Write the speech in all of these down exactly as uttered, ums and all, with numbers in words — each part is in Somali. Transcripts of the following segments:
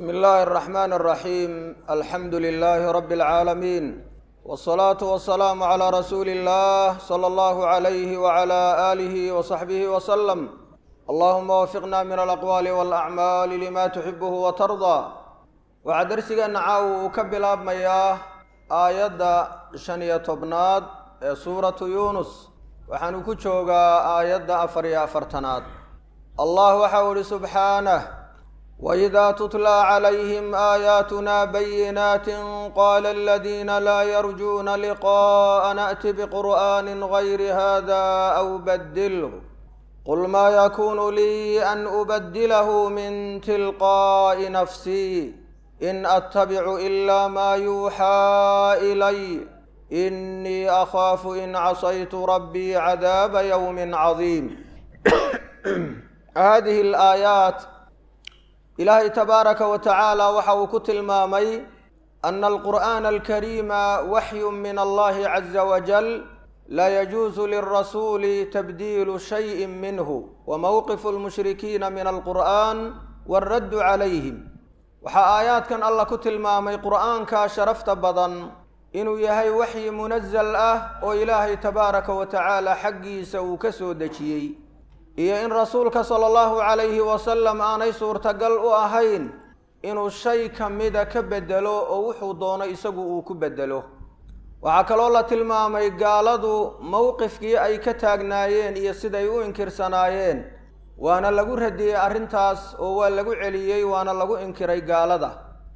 بسم الله الرحمن الرحيم الحمد لله رب العالمين والصلاة والسلام على رسول الله صلى الله عليه وعلى آله وصحبه وسلم اللهم وفقنا من الأقوال والأعمال لما تحبه وترضى وعدرسك نعاو كبلاب مياه آيات شنية بناد سورة يونس وحنكو جوغا آيات أفريا فرتناد الله حول سبحانه وإذا تتلى عليهم آياتنا بينات قال الذين لا يرجون لقاء نأت بقرآن غير هذا أو بدله قل ما يكون لي أن أبدله من تلقاء نفسي إن أتبع إلا ما يوحى إلي إني أخاف إن عصيت ربي عذاب يوم عظيم هذه الآيات إلهي تبارك وتعالى وحو كتل مامي أن القرآن الكريم وحي من الله عز وجل لا يجوز للرسول تبديل شيء منه وموقف المشركين من القرآن والرد عليهم وحا آيات كان الله كتل مامي قرآن كاشرفت بضن إنو يهي وحي منزل أه وإلهي تبارك وتعالى حقي سوكسو دجيي iyo in rasuulka sala allahu calayhi wasalam aanay suurtagal u ahayn inuu shay ka mida ka bedelo oo wuxuu doono isagu uu ku bedelo waxaa kaloo la tilmaamay gaaladu mowqifkii ay ka taagnaayeen iyo siday u inkirsanaayeen waana lagu radiyey arrintaas oo waa lagu celiyey waana lagu inkiray gaalada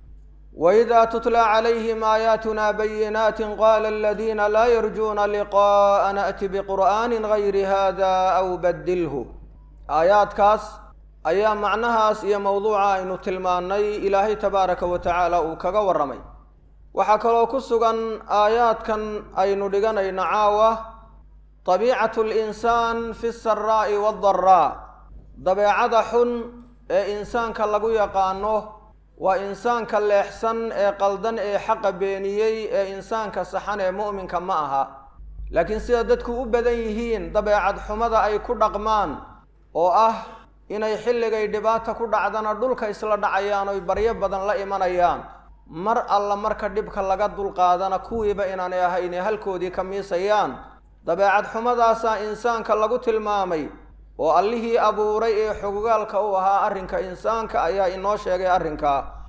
وإذا تتلى عليهم آياتنا بينات قال الذين لا يرجون لقاء نأت بقرآن غير هذا أو بدله آيات كاس أيام معناها سي موضوع إنه تلماني إلهي تبارك وتعالى وكغا ورمي وحكلو كسغان آيات كان أي ندغان أي نعاوة طبيعة الإنسان في السراء والضراء طبيعة حن إنسان كاللغو يقانوه waa insaanka leexsan ee qaldan ee xaqa beeniyey ee insaanka saxan ee mu'minka ma aha laakiin sida dadku u badan yihiin dabeecad xumada ay ku dhaqmaan oo ah inay xilligay dhibaato ku dhacdana dhulka isla dhacayaan oo baryo badan la imanayaan mar alla marka dhibka laga dulqaadana kuwiiba inaanay ahayn halkoodii ka miisayaan dabeecad xumadaasa insaanka lagu tilmaamay oo allihii abuuray ee xogaalka u ahaa arrinka insaanka ayaa inoo sheegay arrinka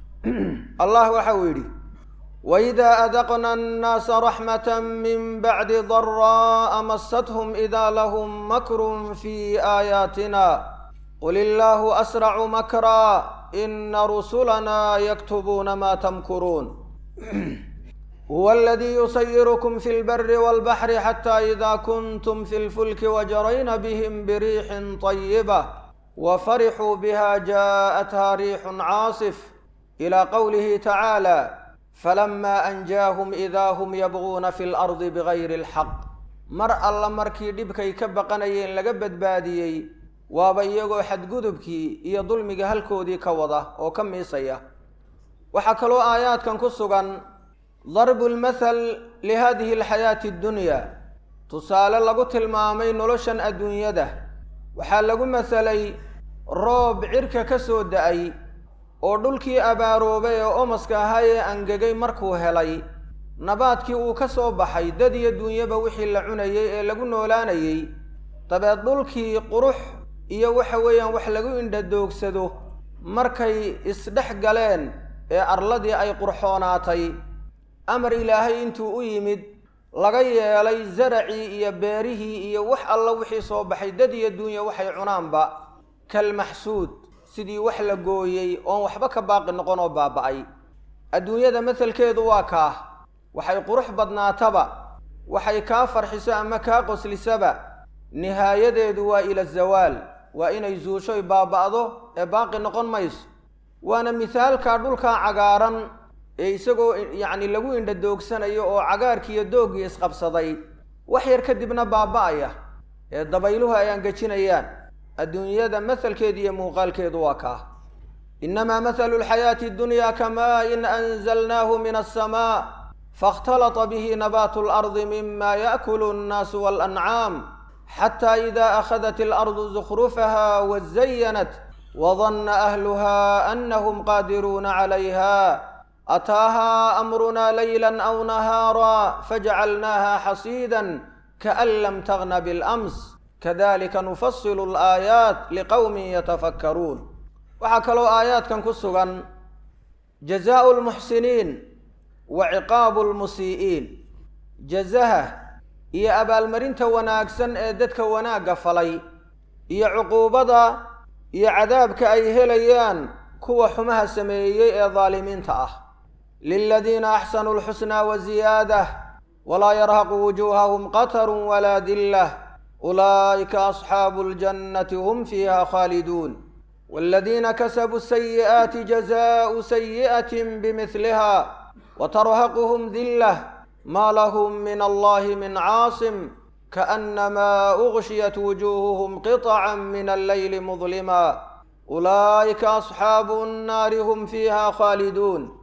Allah waxa uu yiri وإذا أذقنا الناس رحمة من بعد ضراء مستهم إذا لهم مكر في آياتنا قل الله أسرع مكرا إن رسلنا يكتبون ما تمكرون هو الذي يسيركم في البر والبحر حتى إذا كنتم في الفلك وجرين بهم بريح طيبة وفرحوا بها جاءتها ريح عاصف إلى قوله تعالى فلما أنجاهم إذا هم يبغون في الأرض بغير الحق مر الله مركي دبكي كبقنيين لقبت باديي وابيغو حد قدبكي إيا ظلمك هالكودي كوضة وكم يسيه وحكلوا آيات كان كسوغان ضرب المثل لهذه الحياة الدنيا تصال لغو تلمامي نولشن الدنيا ده وحال لغو مثلي روب عركة كسود أي وردلكي أباروبي ومسكا هاي أنجاقي مركو هلاي نباتكي وكسو بحي دادي الدنيا بوحي اللعناي لغو نولاناي تبادلكي قروح إيا وحويا وحلغو إن دادوك سدو مركي إسدح قلين أرلدي أي قرحوناتي أمر إلهي إنتو أيمد لغاية يلي زرعي إيا باريه إيا وح الله وحي صوبحي دادي الدنيا وحي عنانبا كالمحسود سيدي وحلا قويي وان وحبك باقي نقونو باباي الدنيا دا مثل كيدو واكاه وحي قرح بدناتبا وحي كافر حساء مكاقس لسبا نهاية دوا إلى الزوال وإن يزوشوي بابادو باقي نقون ميس وانا مثال كاردولكا عقارا isagoo yaani lagu indha doogsanayo oo cagaarkiyo doogii isqabsaday wax yar kadibna baaba'aya ee dabayluhu ayaan gajinayaan adduunyada mathalkeed iyo muuqaalkeedu waa ka inma mathalul hayati dunya kama in anzalnahu min as-samaa fakhtalata bihi nabatul ardi mimma ya'kulu an-nas wal an'am hatta idha akhadhat al-ardu zukhrufaha wa zayyanat وظن أهلها أنهم قادرون عليها أتاها أمرنا ليلا أو نهارا فجعلناها حصيدا كأن لم تغن بالأمس كذلك نفصل الآيات لقوم يتفكرون. وحكلوا آيات كان كسغا جزاء المحسنين وعقاب المسيئين. جزاها يا أبا المرين وناكسن إدتك وناق فلي يا عقوبة يا عذابك أي هليان كو حمها سميي ظالمين تأه للذين أحسنوا الحسنى وزيادة ولا يرهق وجوههم قتر ولا ذلة أولئك أصحاب الجنة هم فيها خالدون. والذين كسبوا السيئات جزاء سيئة بمثلها وترهقهم ذلة ما لهم من الله من عاصم كأنما أغشيت وجوههم قطعا من الليل مظلما أولئك أصحاب النار هم فيها خالدون.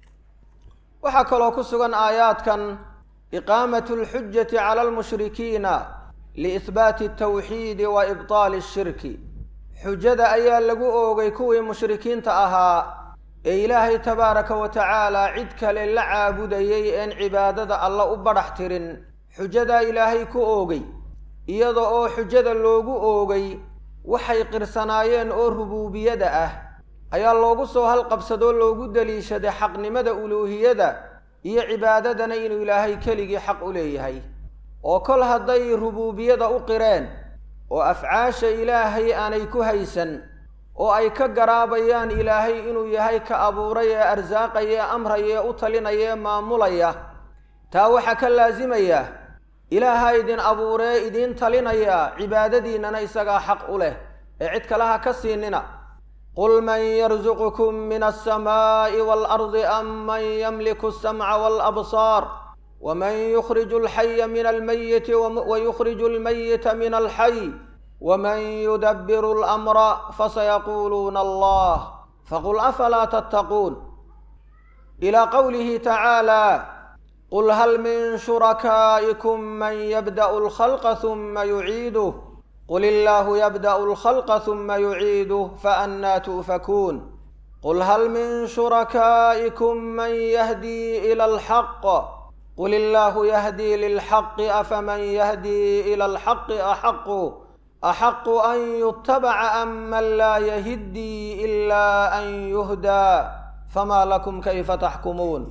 وحكى لو كسغن آيات كان إقامة الحجة على المشركين لإثبات التوحيد وإبطال الشرك. حجة أيا لغو أوغي كوي مشركين تأها إلهي تبارك وتعالى عدك للعابديي أن عبادة الله أبرحترن حجة إلهي كو أوغي إيضا أو حجة اللوغو أوغي وحي قرسنايين أو ربوبية أه أيا اللوغو سوهل قبسدو اللوغو دليشة حق نمد ألوهية إيا عبادة نين إلهي كليغي حق إليهي وكل هذي ربوبية أقران وأفعاش إلهي آنيكو هيسن oo ay ka garaabayaan ilaahay inuu yahay ka abuuray arsaaqay amray u talinay maamulaya taa waxa ka laazimaya ilaahay idin abuuray idin talinaya cibaadadiinana isaga xaq u leh ee cid kale ha ka siinina qul man yarzuqukum minas samaa'i wal ardi am man yamliku as-sam'a wal absar wa man yukhrijul hayya minal mayyiti wa yukhrijul mayyita minal hayy ومن يدبر الأمر فسيقولون الله فقل أفلا تتقون إلى قوله تعالى قل هل من شركائكم من يبدأ الخلق ثم يعيده قل الله يبدأ الخلق ثم يعيده فأنى تؤفكون قل هل من شركائكم من يهدي إلى الحق قل الله يهدي للحق أفمن يهدي إلى الحق أحق أحق أن يتبع أم من لا يهدي إلا أن يهدى فما لكم كيف تحكمون.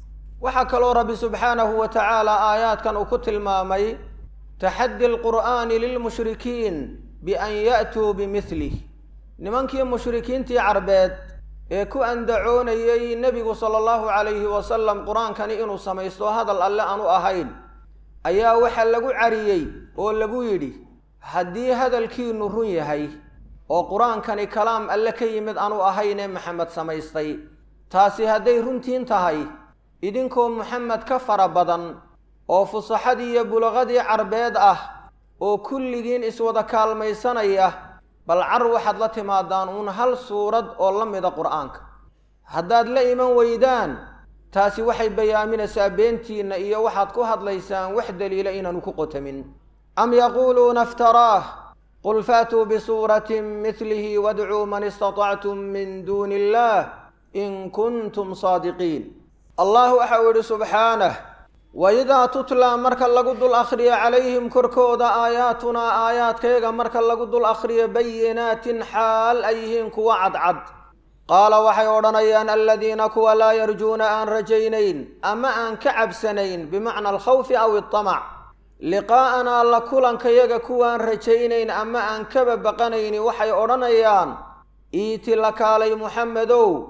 وحكى ربي سبحانه وتعالى آيات كانوا كتل مامي تحدي القرآن للمشركين بأن يأتوا بمثله. نمانكي مشركين تي عربات يكو أن دعوني النبي صلى الله عليه وسلم قرآن كان إنو سميستو هذا الألا أنو أهين أيا وحل لقو عريي ولقو يدي haddii hadalkiinu run yahay oo quraankani kalaam alle ka yimid aanu ahayne maxamed samaystay taasi hadday runtiin tahay idinkoo maxamed ka fara badan oo fusaxadii iyo bulaqadii carbeed ah oo kulligiin iswada kaalmaysanaya bal car waxaad la timaadaan uun hal suurad oo la mida quraanka haddaad la iman weydaan taasi waxay bayaaminaysaa beentiina iyo waxaad ku hadlaysaan wax daliila inaanu ku qotamin. أم يقولون افتراه قل فاتوا بسورة مثله وادعوا من استطعتم من دون الله إن كنتم صادقين. الله أحول سبحانه وإذا تتلى مركا لقد الأخرية عليهم كركودا آياتنا آيات كيغا مركا لقد الأخرية بينات حال أيهم كوعد عد قال وحيورنيان الذين كوا لا يرجون أن رجينين أما أن كعب سنين بمعنى الخوف أو الطمع لقاءنا لكلن كيغا كوان رجينين أما أن كبب بقنين وحي أرنيان إيتي لكالي محمدو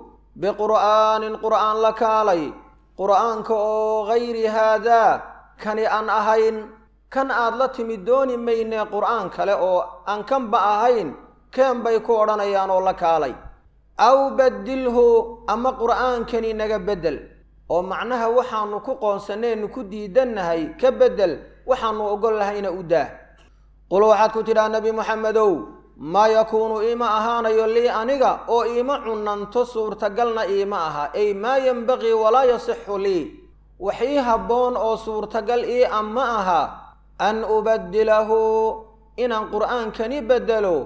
بقرآن قرآن لكالي قرآن كو غير هذا كان أن أهين كان أدلت مدوني مين قرآن كلا أن كان بأهين كان بيكو أرنيان لكالي أو بدله أما قرآن كان نغبدل ومعناها وحان نكو سنين نكو ديدنهي كبدل وحانو أقول لها إنا أداه قلوا حد كتير النبي محمد ما يكون إيما أهانا يولي أنيغا أو إيما عنان تصور تقلنا إيما أها أي ما ينبغي ولا يصح لي وحيها بون أو صور تقل إي أما أها أن أبدله إن القرآن كان يبدله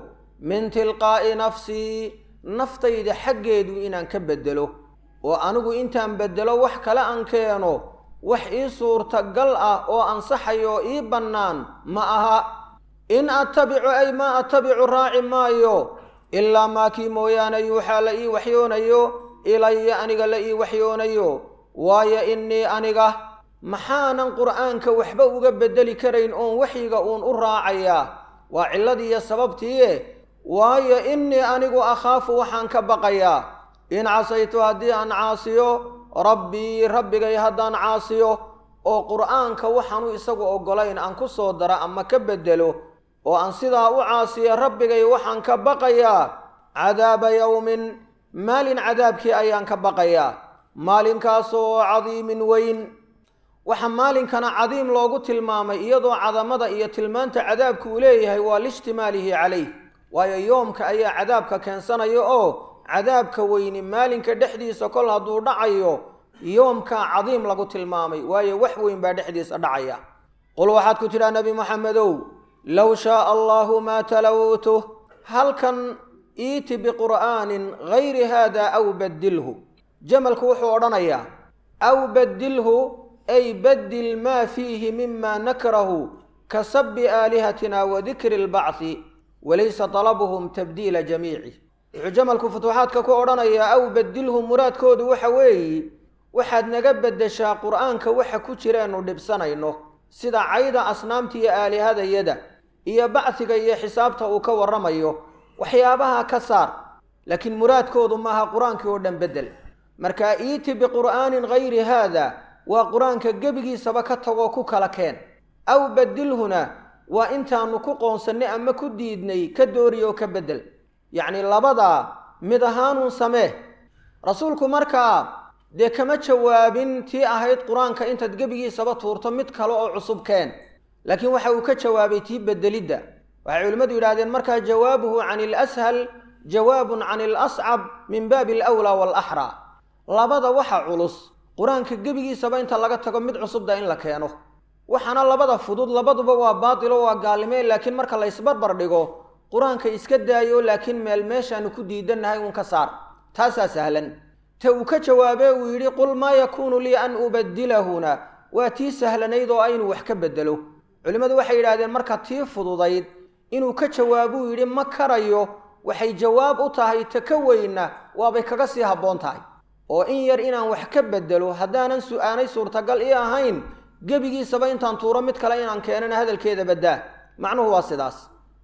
min tilqaa'i nafsii naftayda xaggeedu inaan ka beddelo oo anigu intaan beddelo wax kale aan keeno wax ii suurtagal ah oo ansaxayo ii bannaan ma aha in attabicu ay maa attabicu raaci maayo ilaa maa kii mooyaane yuuxaa la ii waxyoonayo ilaya aniga la ii waxyoonayo waayo innii aniga maxaanan qur'aanka waxba uga beddeli karayn oon waxyiga uun u raacayaa waa cilladiiyo sababtiie waayo innii anigu akhaafu waxaan ka baqayaa in casaytu haddii aan caasiyo rabbii rabbigay haddaan caasiyo oo qur'aanka waxaanu isagu oggolayn aan ku soo dara ama ka beddelo oo aan sidaa u caasiyo rabbigay waxaan ka baqayaa cadaaba yowmin maalin cadaabkii ayaan ka baqayaa maalinkaasoo cadiimin weyn waxa maalinkana cadiim loogu tilmaamay iyadoo cadamada iyo tilmaanta cadaabku uu leeyahay waa liishtimaalihi calayh waayo yoomka ayaa cadaabka keensanayo oo cadaabka weyni maalinka dhexdiisa kol hadduu dhacayo yoomkaa cadiim lagu tilmaamay waayo wax weyn baa dhexdiisa dhacaya qul waxaad ku tidhaa nebi moxamedow low shaaa allahu maa talawtuh halkan iiti biqur'aanin gayri haada aw baddilhu jamalku wuxuu odhanayaa aw baddilhu ay baddil maa fiihi mima nakrahu ka sabbi aalihatina wa dikri lbacthi walaysa talabuhum tabdiila jamiici wuxuu jamalku futuuxaadka ku odhanayaa aw baddilhu muraadkoodu waxa weeye waxaad naga beddeshaa qur'aanka waxa ku jireennu dhibsanayno sida cayda asnaamta iyo aalihadayada iyo bacsiga iyo xisaabta uu ka warramayo waxyaabaha ka saar laakiin muraadkoodu maaha qur-aankii oo dhan beddel markaa iiti biqur'aanin gayri haada waa qur-aanka gebigiisaba ka tagoo ku kala keen aw baddilhuna waa intaannu ku qoonsannay ama ku diidnay ka dooriyo ka beddel yacni labadaa mid ahaanuun samee rasuulku markaa dee kama jawaabin tii ahayd qur-aanka intaad gebigiisaba tuurto mid kale oo cusub keen laakiin waxa uu ka jawaabay tii beddelidda waxay culimmadu yidhahdeen markaa jawaabuhu can ilashal jawaabun can ilascab min baabi alawlaa waalaxraa labada waxa culus qur-aanka gebigiisaba inta laga tago mid cusubda in la keeno waxaana labada fudud labaduba waa baatilo waa gaallimeen laakiin marka la isbarbar dhigo qur-aanka iska daayo laakiin meel meeshaanu ku diidannahay uun ka saar taasaa sahlan ta uu ka jawaabee uu yidhi qul maa yakuunu lii an ubaddilahuna waa tii sahlanayd oo aynu wax ka beddelo culimmadu waxay yidhahdeen marka tii fududayd inuu ka jawaabuu yidhi ma karayo waxay jawaab u tahay ta ka weynna waabay kaga sii habboon tahay oo in yar inaan wax ka beddelo haddaanan su'aanay suurtagal ii ahayn gebigiisaba intaan tuuro mid kale inaan keenana hadalkeeda baddaa macnuhu waa sidaas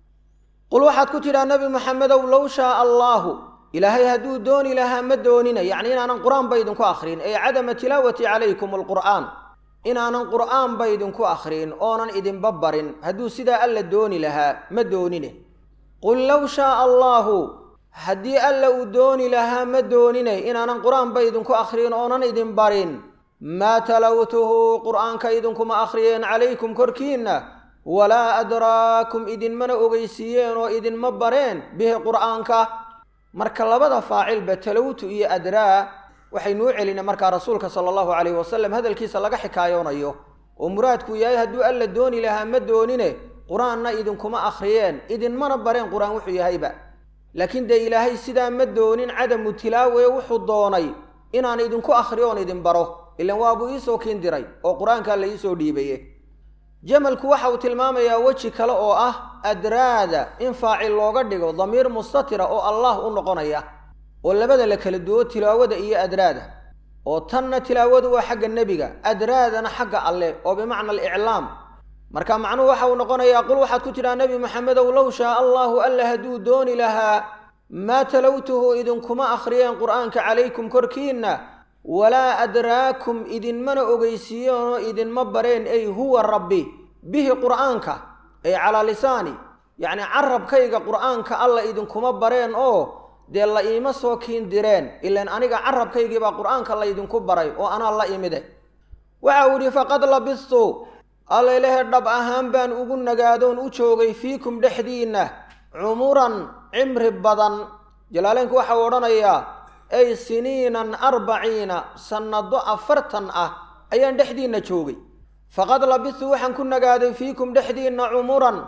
qul waxaad ku tidhaa nebi moxamedow low shaaa allaahu ilaahay hadduu dooni lahaa ma doonina yacni inaanan qur-aan ba idinku akhrin ee cadama tilaawati calaykum alqur'aan inaanan qur'aan ba idinku akhrin oonan idinba barin hadduu sidaa alla dooni lahaa ma doonine qul low shaaa allaahu haddii alla uu dooni lahaa ma doonine inaanan qur-aan ba idinku akhrin oonan idin barin maa talawtuhu qur'aanka idinkuma akhriyeen calaykum korkiinna walaa adraakum idinmana ogeysiiyeen oo idinma bareen bihi qur'aanka marka labada faacilba talawtu iyo adraa waxaynuu celinay markaa rasuulka sala allahu calayhi wasalam hadalkiisa laga xikaayoonayo oo muraadku yahay hadduu alla dooni lahaa ma doonine qur-aanna idinkuma akhriyeen idinmana bareen qur-aan wuxuu yahayba laakiin dee ilaahay sidaa ma doonin cadamu tilaawe wuxuu doonay inaan idinku akhriyo oon idin baro ilan waabuu iisoo kiin diray oo qur-aankaa la iisoo dhiibaye jamalku waxa uu tilmaamayaa weji kale oo ah adraada in faacil looga dhigo damiir mustatira oo allah u noqonaya oo labada la kala duwo tilaawada iyo adraada oo tanna tilaawadu waa xagga nebiga adraadana xagga alleh oo bimacna aliclaam marka macnuhu waxa uu noqonayaa qul waxaad ku tidhaa nebi moxamedow low shaaa allaahu alla hadduu dooni lahaa maa talawtuhu idinkuma akhriyeen qur'aanka calaykum korkiinna walaa adraakum idinmana ogeysiiyeen oo idinma bareen ay huwa rabbi bihi qur'aanka ay calaa lisaani yacni carabkayga qur'aanka alla idinkuma bareen oo dee la iima soo kiin direen ilaan aniga carabkaygiibaa qur'aanka la ydinku baray oo anaa la imide waxa uu yidhi faqad labistu allailehe dhab ahaan baan ugu nagaadoon u joogay fiikum dhexdiinna cumuran cimri badan jalaaleynku waxa uu odhanayaa ay siniinan arbaciina sannado afartan ah ayaan dhexdiinna joogay faqad labistu waxaan ku nagaaday fiikum dhexdiinna cumuran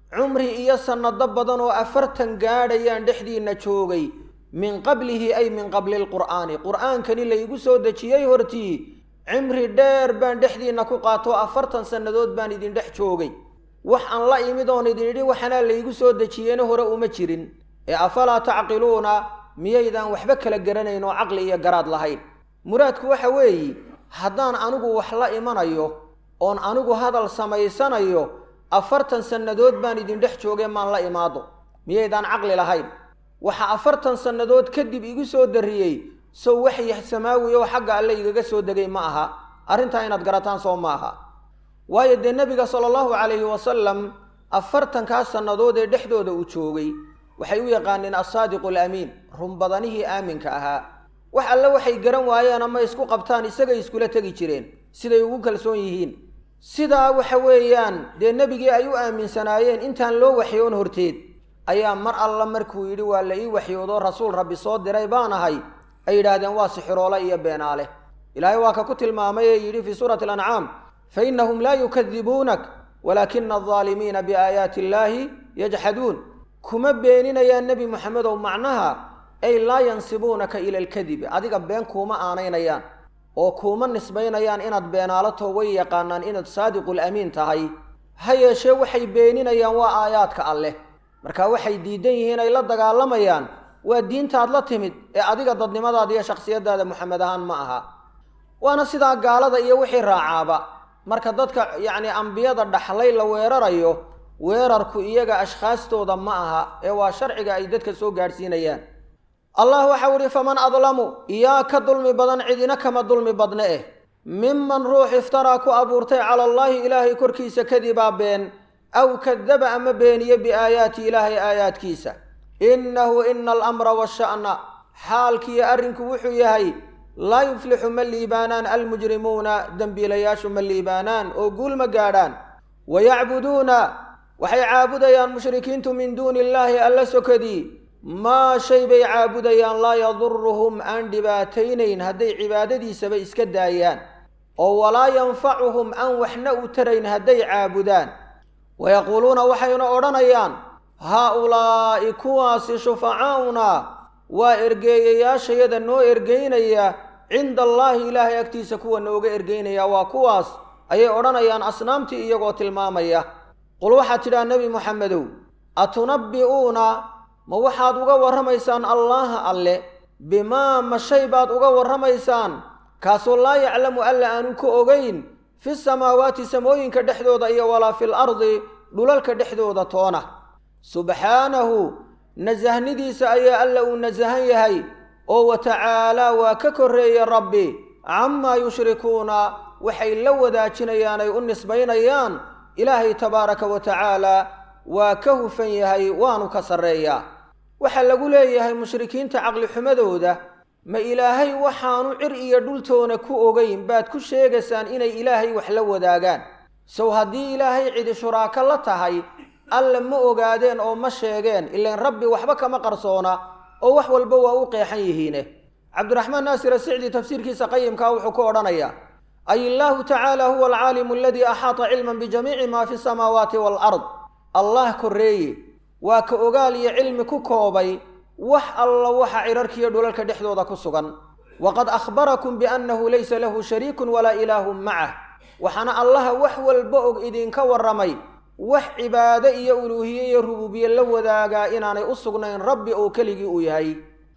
cumri iyo sanado badan oo afartan gaadhayaan dhexdiina joogay min qablihi ay min qabli alqur'aani qur'aankani laygu soo dejiyey hortii cimri dheer baan dhexdiina ku qaato afartan sannadood baan idin dhex joogay wax aan la imid oon idin idhi waxanaa laygu soo dejiyeyna hore uma jirin ee afalaa tacqiluuna miyaydaan waxba kala garanayn oo caqli iyo garaad lahayn muraadku waxa weeye haddaan anigu wax la imanayo oon anigu hadal samaysanayo afartan sannadood baan idin dhex joogay maan la imaado miyaydaan caqli lahayn waxa afartan sannadood kadib igu soo dariyey sow waxyi samaawi oo xagga alle igaga soo degay ma aha arrintaa inaad garataan soo ma aha waayo dee nebiga sala allahu calayhi wasalam afartankaas sannadood ee dhexdooda uu joogay waxay u yaqaaneen assaadiqu alamiin runbadanihii aaminka ahaa wax alle waxay garan waayeen ama isku qabtaan isagay iskula tegi jireen siday ugu kalsoon yihiin sidaa waxa weeyaan dee nebigii ay u aaminsanaayeen intaan loo waxyoon horteed ayaa mar alla markuu yidhi waa la ii waxyoodoo rasuul rabbi soo diray baan ahay ay yidhaahdeen waa sixiroole iyo beenaale ilaahay waa ka ku tilmaamay ee yidhi fii suurati alancaam fa innahum laa yukadibuunak walaakina aldaalimiina biaayaati illaahi yajxaduun kuma beeninayaan nebi moxamedow macnaha ay laa yansibuunaka ila alkadibi adiga been kuuma aanaynayaan oo kuuma nisbaynayaan inaad beenaalato way yaqaanaan inaad saadiqul amiin tahay ha yeeshee waxay beeninayaan waa aayaadka alleh marka waxay diidan yihiin ay la dagaalamayaan waa diintaad la timid ee adiga dadnimadaada iyo shakhsiyadaada moxamed ahaan ma aha waana sidaa gaalada iyo wixii raacaaba marka dadka yacni ambiyada dhaxlay la weerarayo weerarku iyaga ashkhaastooda ma aha ee waa sharciga ay dadka soo gaadhsiinayaan allah waxau idhi faman adlamu iyaa ka dulmi badan cidina kama dulmi badne eh miman ruux iftaraa ku abuurtay cala allaahi ilaahay korkiisa kadibaa been aw kadaba ama beeniye biaayaati ilaahay aayaadkiisa innahu ina alamra waasha'na xaalkiiyo arrinku wuxuu yahay laa yuflixu ma liibaanaan almujrimuuna dembiilayaashu ma liibaanaan oo guul ma gaadhaan wayacbuduuna waxay caabudayaan mushrikiintu min duuni illaahi alla sokadii maa shay bay caabudayaan laa yaduruhum aan dhibaataynayn hadday cibaadadiisaba iska daayaan oo walaa yanfacuhum aan waxna u tarayn hadday caabudaan wayaquuluuna waxayna odhanayaan haa-ulaa'i kuwaasi shufacaa'una waa ergeeyayaashayada noo ergeynaya cinda allaahi ilaahay agtiisa kuwa nooga ergeynaya waa kuwaas ayay odhanayaan asnaamtii iyagoo tilmaamaya qul waxaad tidhaha nebi moxamedow atunabbi'uuna ma waxaad uga warramaysaan allaaha alle bimaa ma shay baad uga warramaysaan kaasoo laa yaclamu alla aanu ka ogayn fi samaawaati samooyinka dhexdooda iyo walaa fil ardi dhulalka dhexdooda toona subxaanahu nasahnidiisa ayaa alla uu nasahan yahay oo watacaalaa waa ka korreeye rabbi camaa yushrikuuna waxay la wadaajinayaan ay u nisbaynayaan ilaahay tabaaraka wa tacaalaa waa ka hufan yahay waanu ka sarreeyaa waxaa lagu leeyahay mushrikiinta caqlixumadooda ma ilaahay waxaanu cir iyo dhultoona ku ogayn baad ku sheegaysaan inay ilaahay wax la wadaagaan sow haddii ilaahay cidi shuraako la tahay alle ma ogaadeen oo ma sheegeen ilaan rabbi waxba kama qarsoona oo wax walba waa u qeexan yihiine cabdiraxmaan naasir asicdi tafsiirkiisa qayimkaa wuxuu ku odhanayaa ay illaahu tacaala huwa alcaalimu aladii axaata cilman bijamiici maa fi samaawaati waalard allah korreeye waa ka ogaal iyo cilmi ku koobay wax alla waxa cirarkiiyo dhulalka dhexdooda ku sugan waqad akhbarakum biannahu laysa lahu shariikun walaa ilaahun macah waxaana allaha wax walba og idinka warramay wax cibaado iyo uluuhiye iyo rubuubiye la wadaagaa inaanay u sugnayn rabbi oo keligii uu yahay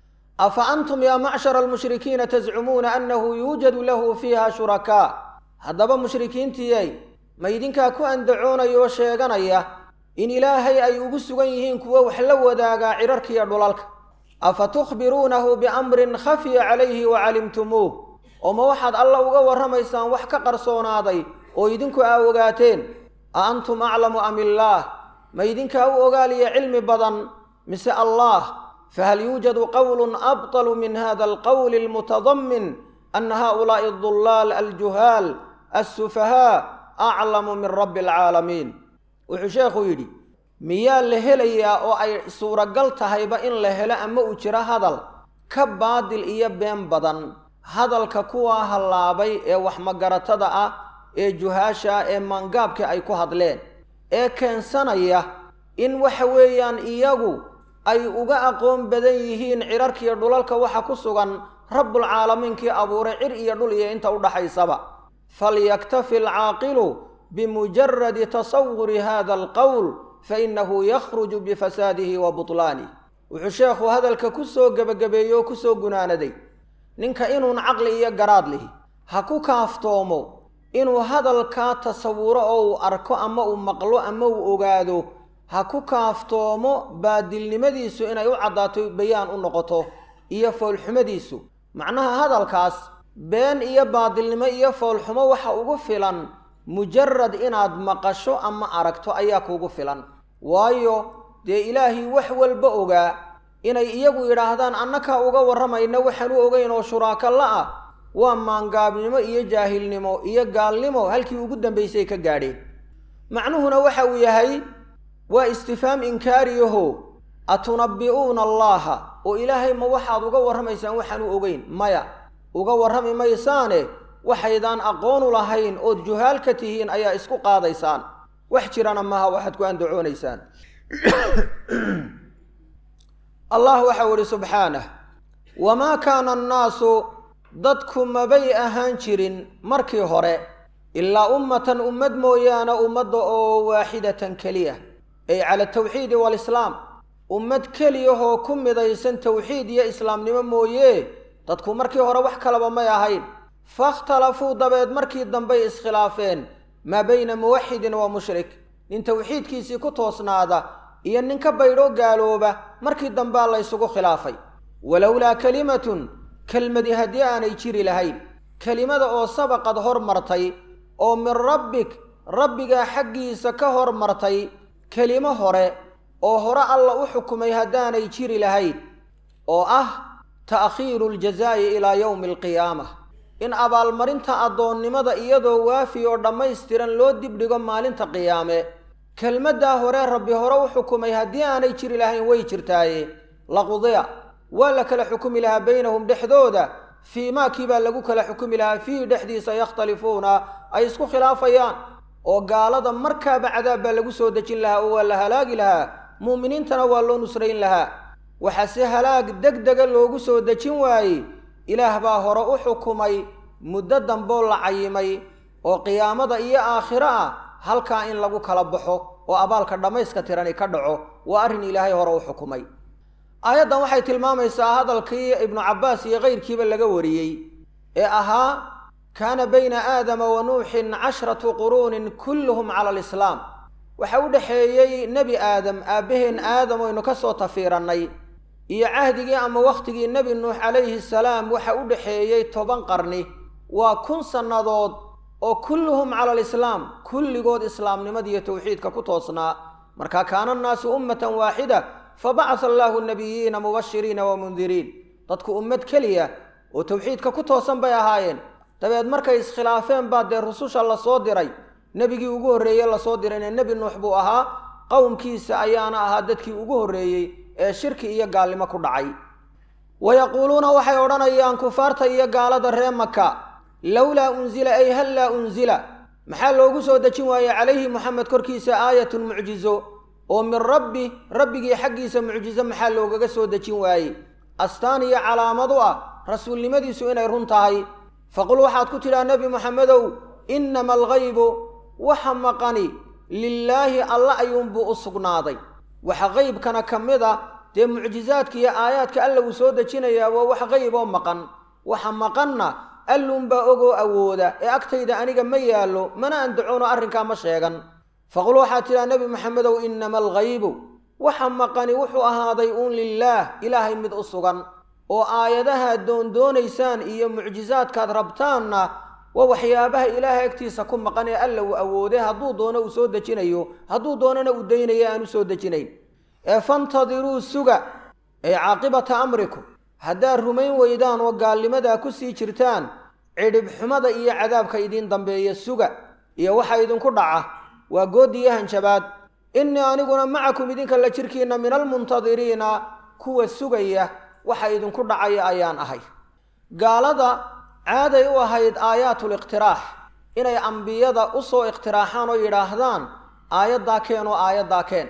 afa antum yaa macshara almushrikiina tascumuuna annahu yuujadu lahu fiiha shurakaa haddaba mushrikiintiyey ma idinkaa ku andacoonayo oo sheeganaya in ilaahay ay ugu sugan yihiin kuwo wax la wadaagaa cirarkiiyo dhulalka afa tukhbiruunahu biamrin khafiya calayhi wa calimtumuuh oo ma waxaad alla uga warramaysaan wax ka qarsoonaaday oo idinku aa ogaateen a antum aclamu am illaah ma idinkaa u ogaaliya cilmi badan mise allaah fahal yuujadu qowlun abطalu min hada alqowli almutadamin ana haؤulaa'i adullaal aljuhaal assufahaa aclamu min rabbi alcaalamiin wuxuu sheekhu yidhi miyaa la helayaa oo ay suuragal tahayba in la helo ama uu jiro hadal ka baadil iyo been badan hadalka kuwaa hallaabay ee waxmagaratada ah ee juhaasha ee maangaabka ay ku hadleen ee keensanaya in waxa weeyaan iyagu ay uga aqoon badan yihiin cirarkiiyo dhulalka waxa ku sugan rabbul caalamiinkii abuuray cir iyo dhul iyo inta u dhaxaysaba falyaktafi alcaaqilu bimujaradi tasawuri hada alqowl fainahu yakhruju bifasaadihi wa butlaanihi wuxuu sheekhu hadalka ku soo gebagabeeyo oo ku soo gunaanaday ninka inuun caqli iyo garaad lihi ha ku kaaftoomo inuu hadalkaa tasawuro oo uu arko ama uu maqlo ama uu ogaado ha ku kaaftoomo baadilnimadiisu inay u caddaato bayaan u noqoto iyo foolxumadiisu macnaha hadalkaas been iyo baadilnimo iyo foolxumo waxa ugu filan mujarad inaad maqasho ama aragto ayaa kuugu filan waayo dee ilaahay wax walba ogaa inay iyagu yidhaahdaan annakaa uga warramayna waxaan u ogeyn oo shuraaka la-ah waa maangaabnimo iyo jaahilnimo iyo gaalnimo halkii ugu dambaysay ka gaadheen macnuhuna waxa uu yahay waa istifhaam inkaariyaho atunabbi'uuna allaha oo ilaahay ma waxaad uga warramaysaan waxaan u ogeyn maya uga warrami maysaane waxaydaan aqoonu lahayn ood juhaal ka tihiin ayaa isku qaadaysaan wax jirana maaha waxaad ku andacoonaysaan allah waxa uu ihi subxaanah wamaa kaana annaasu dadku mabay ahaan jirin markii hore ilaa ummatan ummad mooyaane ummadda oo waaxidatan keliya ay cala altawxiidi waalislaam ummad keliyahoo ku midaysan tawxiid iyo islaamnimo mooye dadku markii hore wax kalaba may ahayn fakhtalafuu dabeed markii dambey iskhilaafeen maa bayna muwaxidin wa mushrik nin tawxiidkiisii ku toosnaada iyo nin ka baydhoo gaalooba markii dambea laysugu khilaafay walowlaa kelimatun kelmadi haddii aanay jiri lahayn kelimada oo sabaqad hor martay oo min rabbik rabbigaa xaggiisa ka hor martay kelimo hore oo hore alla u xukumay haddaanay jiri lahayn oo ah ta'khiiru ljazaa'i ilaa yowmi alqiyaamah in abaalmarinta addoonnimada iyadoo waafi oo dhammaystiran loo dibdhigo maalinta qiyaame kelmaddaa hore rabbi hore u xukumay haddii aanay jiri lahayn way jirtaaye laqudiya waa la kala xukumi lahaa baynahum dhexdooda fii maakii baa lagu kala xukumi lahaa fiihi dhexdiisa yakhtalifuuna ay isku khilaafayaan oo gaalada markaaba cadaab baa lagu soo dejin lahaa oo waa la halaagi lahaa mu'miniintana waa loo nusrayn lahaa waxaase halaag deg dega loogu soo dejin waayey ilaah baa hore u xukumay muddo damboo la cayimay oo qiyaamada iyo aakhiro ah halkaa in lagu kala baxo oo abaalka dhammayska tirani ka dhaco waa arrin ilaahay hore u xukumay aayaddan waxay tilmaamaysaa hadalkii ibnu cabbaas iyo kayrkiiba laga wariyey ee ahaa kaana bayna aadama wa nuuxin cashratu quruunin kulluhum cala alislaam waxa u dhexeeyey nebi aadam aabbaheen aadam oynu ka soo tafiirannay iyo cahdigii ama wakhtigii nebi nuux calayhi salaam waxa u dhexeeyey toban qarni waa kun sannadood oo kulluhum cala alislaam kulligood islaamnimadiiyo tawxiidka ku toosnaa markaa kaana annaasu ummatan waaxida fabacasa allaahu nabiyiina mubashiriina wa mundiriin dadku ummad keliya oo tawxiidka ku toosan bay ahaayeen dabeed markay iskhilaafeen baa dee rususha la soo diray nebigii ugu horreeye lasoo dirayna nebi nuux buu ahaa qowmkiisa ayaana ahaa dadkii ugu horreeyey ee shirki iyo gaalnimo ku dhacay wayaquuluuna waxay odhanayaan kufaarta iyo gaalada ree maka lowlaa unsila ay hal laa unsila maxaa loogu soo dejin waayey calayhi moxamed korkiisa aayatun mucjizo oo min rabbi rabbigii xaggiisa mucjizo maxaa loogaga soo dejin waayey astaan iyo calaamad u ah rasuulnimadiisu inay run tahay faqul waxaad ku tidhaa nebi moxamedow innama alghaybu waxa maqani lilaahi alla ayuunbuu u sugnaaday waxa qaybkana ka mid a dee mucjizaadka iyo aayaadka alla uu soo dejinayaa waa wax qayb oo maqan waxa maqanna alluunbaa ogoo awooda ee agtayda aniga ma yaallo mana andacoono arrinkaa ma sheegan faqul waxaad tidhaa nebi moxamedow innama alghaybu waxa maqani wuxuu ahaaday uun lilaah ilaahay mid u sugan oo aayadahaad doondoonaysaan iyo mucjizaadkaad rabtaanna waa waxyaabaha ilaahay agtiisa ku maqan ee alla uu awooday hadduu doono uu soo dejinayo hadduu doonana uu daynayo aan u soo dejinayn ee fantadiruu suga ay caaqibata amrikum haddaad rumayn weydaan oo gaalnimadaa ku sii jirtaan cidhib xumada iyo cadaabka idiin dambeeya suga iyo waxa idinku dhaca waa good iyo hanjabaad innii aniguna macakum idinka la jirkiinna min almuntadiriina kuwa sugaya waxa idinku dhacaya ayaan ahay gaalada caaday u ahayd aayaatul iqtiraax inay ambiyada u soo iqtiraaxaan oo yidhaahdaan aayaddaa keen oo aayaddaa keen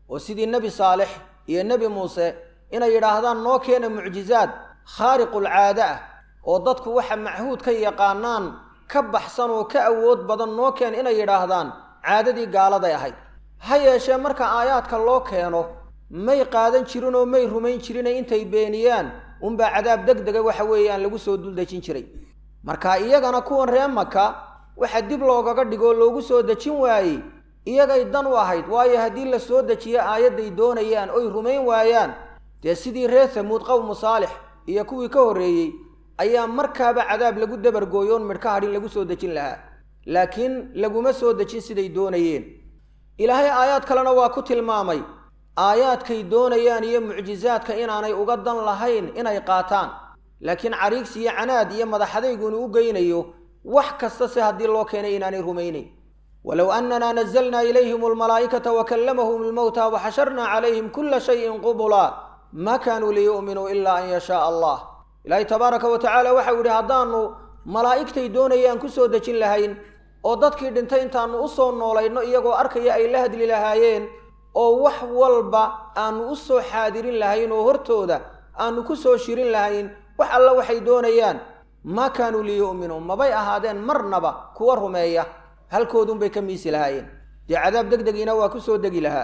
وسيدي النبي صالح يا النبي موسى إن يراهدان نوكين معجزات خارق العادة وضدك وحا معهود كي يقانان كبحسن وكأود بدن نوكين إن يراهدان عادتي قال ذا هاي هيا شامرك آيات كالله كانوا ما يقادن شيرون وما يرمين شيرين إنتي بينيان ومبا عذاب دق دق وحويان لغو سو دول دجين شري marka iyagana kuwan reer Makka waxa dib loogaga dhigo loogu soo dajin waayay iyagay dan u ahayd waayo hadii la soo dajiyo aayaday doonayaan oo rumayn waayaan de sidii reer Thamud qowm Saalix iyo kuwii ka horeeyay ayaa markaaba cadaab lagu dabar gooyoon marka hadin lagu soo dajin lahaa laakiin laguma soo dajin siday doonayeen ilaahay aayad kalena waa ku tilmaamay aayaadkay doonayaan iyo mucjizaadka inaanay uga dan lahayn inay qaataan laakiin cariigsi iyo canaad iyo madaxadaygu u geynayo wax kasta si hadii loo keenay inaanay rumaynay walaw annana nazzalna ilayhim almalaa'ikata wa kallamahum almawta wa hasharna alayhim kull shay'in qubula ma kanu liyu'minu illa an yasha Allah ilaahay tabaaraka wa ta'ala waxa uu hadaanu malaa'iktay doonayaan ku soo dajin lahayn oo dadkii dhintay intaanu u soo noolayno iyagoo arkaya ay la hadli lahaayeen oo wax walba aanu u soo xaadirin lahayn oo hortooda aanu ku soo shirin lahayn wax alla waxay doonayaan ma kanu liyu'minu mabay ahaadeen marnaba kuwa rumeeya halkoodun bay ka miisi lahaayeen di cadaab degdegina waa ku soo degi lahaa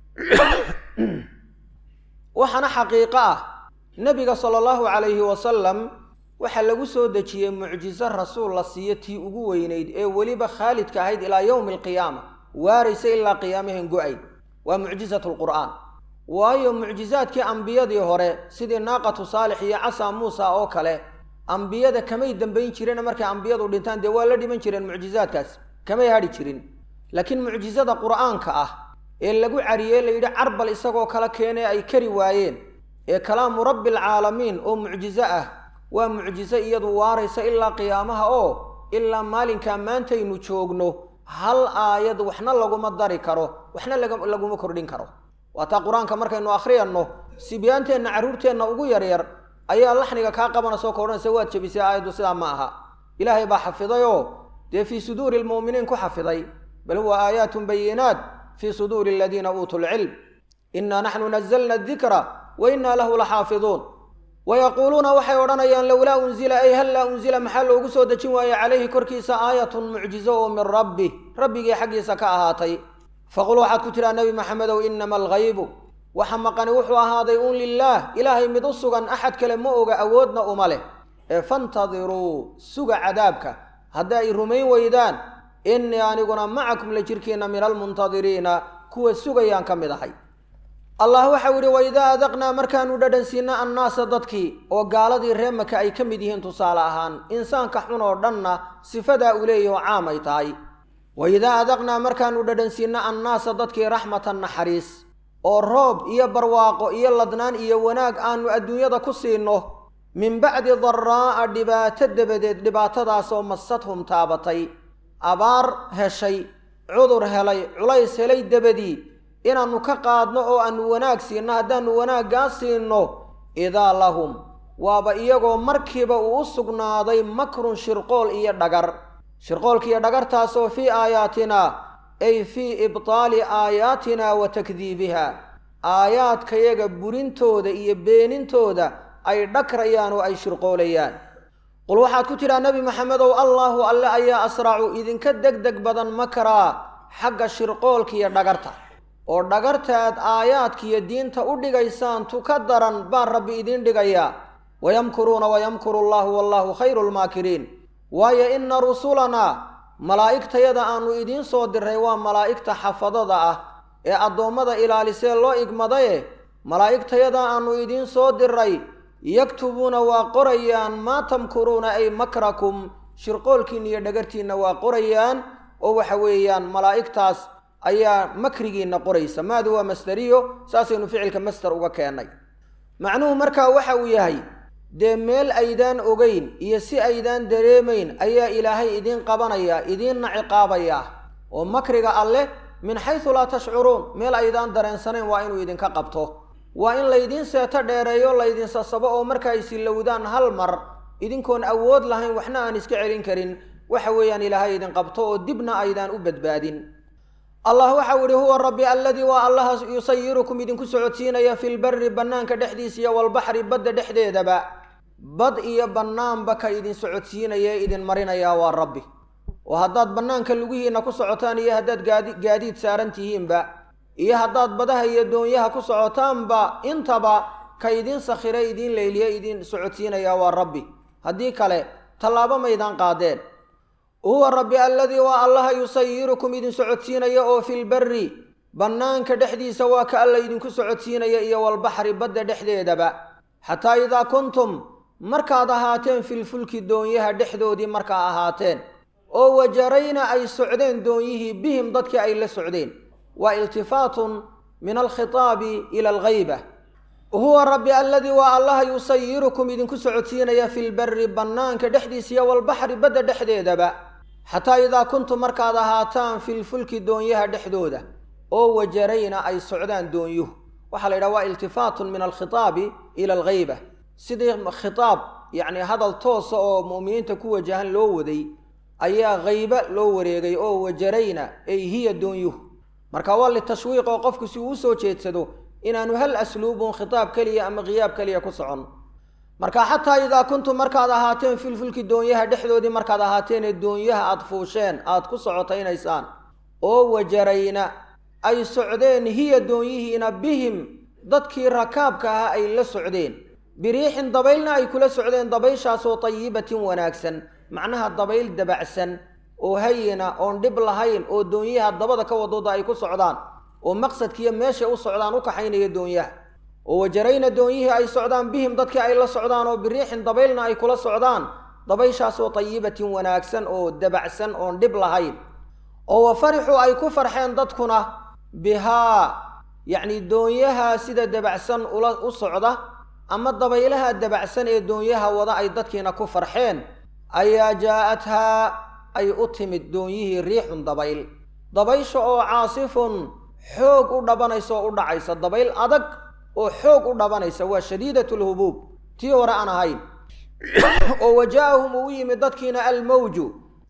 waxana xaqiiqo ah nabiga sallallahu alayhi wa sallam waxa lagu soo dajiyay mucjizo rasuul la siiyay ugu weynayd ee waliba khaalid ka ahayd ilaa yawm alqiyaama waaraysa ilaa qiyaamahin go'ay waa mucjizatul qur'aan waayo mucjizaadkii anbiyadii hore sidii naaqatu saalix iyo casa muusa oo kale anbiyada kamay dambayn jireen markay anbiyadu dhintaan de waa la dhiman jireen mucjizaadkaas kamay hadhi jirin laakiin mucjizada qur'aanka ah ee lagu cariyay la yiri carbal isagoo kala keenay ay kari waayeen ee kalaamu rabbil caalamiin oo mucjizo ah waa mucjizo iyadu waaraysa ilaa qiyaamaha oo ilaa maalinka maantaynu joogno hal aayad waxna laguma dari karo waxna laguma kordhin karo wata quraanka markaynu akhriyano sibiyaanteena caruurteena ugu yar yar ayaa laxniga ka qabana soo koodhanaysa waad jabisay aayadu sida ma aha ilaahay baa xafidayo de fi suduril mu'minin ku xafiday bal huwa aayatun bayinat fi suduril ladina utul ilm inna nahnu nazzalna adh-dhikra wa inna lahu lahafizun ويقولون وحي ورانيان لولا أنزل أي هلا أنزل محل وقصو دجين وأي عليه كركيس آية معجزة من ربه ربي حقي سكاهاتي فقلوا حد كتير النبي محمد وإنما الغيب وحمقني وحوا هذا يقول لله إلهي مدوسوغا أحد كلموغا أودنا أماله فانتظروا سوغا عذابك هدا الرومين ويدان إني أنا قلنا معكم لجركين من المنتظرين كوا سوغا يانكم دحي الله وحوري وإذا أذقنا مركان وددنسينا الناس ضدكي وقالدي ريمك أي كمديهن تصالحان إنسان كحون ودنا صفدا أوليه وعامي تاي وإذا أذقنا مركان وددنسينا الناس ضدكي رحمة النحريس والروب إيا برواق إيا اللدنان إيا وناق آن الدنيا دا كسينه من بعد ضراء دبات الدبدد دبات داسو مستهم تابطي أبار هشي عذر هلي عليس هلي دبدي inaanu ka qaadno oo aanu wanaag siino hadaanu wanaaggaas siino idaa lahum waaba iyagoo markiiba uu sugnaaday makrun shirqool iyo dhagar shirqoolka iyo dhagartaas oo fi aayatina ay fi ibtaali aayatina wa takdiibiha aayaadkayaga burintooda iyo beenintooda ay dhakrayaan oo ay shirqoolayaan qul waxaad ku tiraa nabi maxamed oo allahu alla ayaa asracu idinka degdeg badan makraa xagga shirqoolka iyo dhagarta oo dhagartaad aayaadkiyo diinta u dhigaysaan tu ka daran baa rabbi idin dhigaya wayamkuruuna wayamkuru allahu wallahu khayrul maakiriin waayo inna rusulana malaa'igtayada aanu idiin soo diray waa malaa'igta xafadada ah ee addoommada ilaalisee loo igmadaye malaa'igtayada aanu idiin soo diray yaktubuuna waa qorayaan maa tamkuruuna ay makrakum shirqoolkiina iyo dhagartiinna waa qorayaan oo waxa weeyaan malaa'igtaas ayaa makrigiina qoraysa maadu waa masdariyo saasaynu ficilka masdar uga keenay macnuhu markaa waxa uu yahay dee meel aydaan ogeyn iyo si aydaan dareemayn ayaa ilaahay idiin qabanaya idiinna ciqaabaya oo makriga alle min xaysu laa tashcuruun meel aydaan dareensanayn waa inuu idinka qabto waa in laydiin seeto dheereeyo laydin sasabo oo markaa ay silowdaan hal mar idinkoon awood lahayn waxna aan iska celin karin waxa weeyaan ilaahay idin qabto oo dibna aydaan u badbaadin الله وحوله هو الرب الذي والله يسيركم إذن كسعتين يا في البر بنان كدحديسيا والبحر بد دحدي دبا بد إيا بنان بك إذن سعتين يا إذن مرنا يا والرب وهداد بنان كاللغيه نكو سعتان يا هداد قاديد سارنتيهم با إيا هداد بدها يدون يا كو سعتان با انتبا كايدين سخيرا إذن ليليا إذن سعتين يا والرب هديك عليه طلابا ميدان قادين هو الرب الذي والله يسيركم إذن سعتين يا في البر بنان كدحدي سوا كألا إذن كسعتين يا والبحر بد دحدي دبا حتى إذا كنتم مركا هاتين في الفلك دونيها دحدو دي مركا هاتين أو وجرينا أي سعدين دونيه بهم ضدك أي لسعدين والتفات من الخطاب إلى الغيبة هو الرب الذي والله يسيركم إذن كسعتين يا في البر بنان كدحدي سيا والبحر بد دحدي دبا حتى إذا كنتم مركا هاتان في الفلك دونيها دحدودة أو وجرينا أي سعدان دونيه وحال رواء التفات من الخطاب إلى الغيبة سيدي خطاب يعني هذا التوصى أو مؤمنين تكوى جهن لو ذي أي غيبة لو وريغي أو وجرينا أي هي دونيه مركا والي التشويق وقفك سيوسو تشيتسدو إن أنه هل أسلوب خطاب كلية أم غياب كلية كسعون مركا حتى إذا كنتم مركا هاتين في الفلك دونيها دحدو دي مركا هاتين الدونيها أطفوشين أطكسعوتين إيسان أو وجرينا أي سعدين هي دونيهنا بهم ضدكي ركابكها أي لسعدين بريح ضبيلنا أي كل سعدين ضبيشا سو طيبة وناكسا معناها الضبيل دبعسا وهينا أو ندبل هين أو دونيها الضبضة كوضوضة أي كل سعدان ومقصد كي ماشي أو سعدان وكحين يدونيها وجرينا دونيها أي سعدان بهم ضدكي أي لسعدان وبريح ضبيلنا أي كل سعدان ضبيشا سو طيبة وناكسا أو دبعسا أو ندبل هين أو فرحوا أي كفر حين ضدكنا بها يعني دونيها سيدة دبعسن وصعدة أما الضبيلها دبعسن الدونيها وضع أي ضدكنا كفر حين أي جاءتها أي أتمت دونيه ريح ضبيل ضبيش أو عاصف حوق ودبانيس ودعيس الضبيل أدق وحوق ودبانيس وشديدة الهبوب تيورا أنا هاي ووجاءهم ويم ضدكنا الموج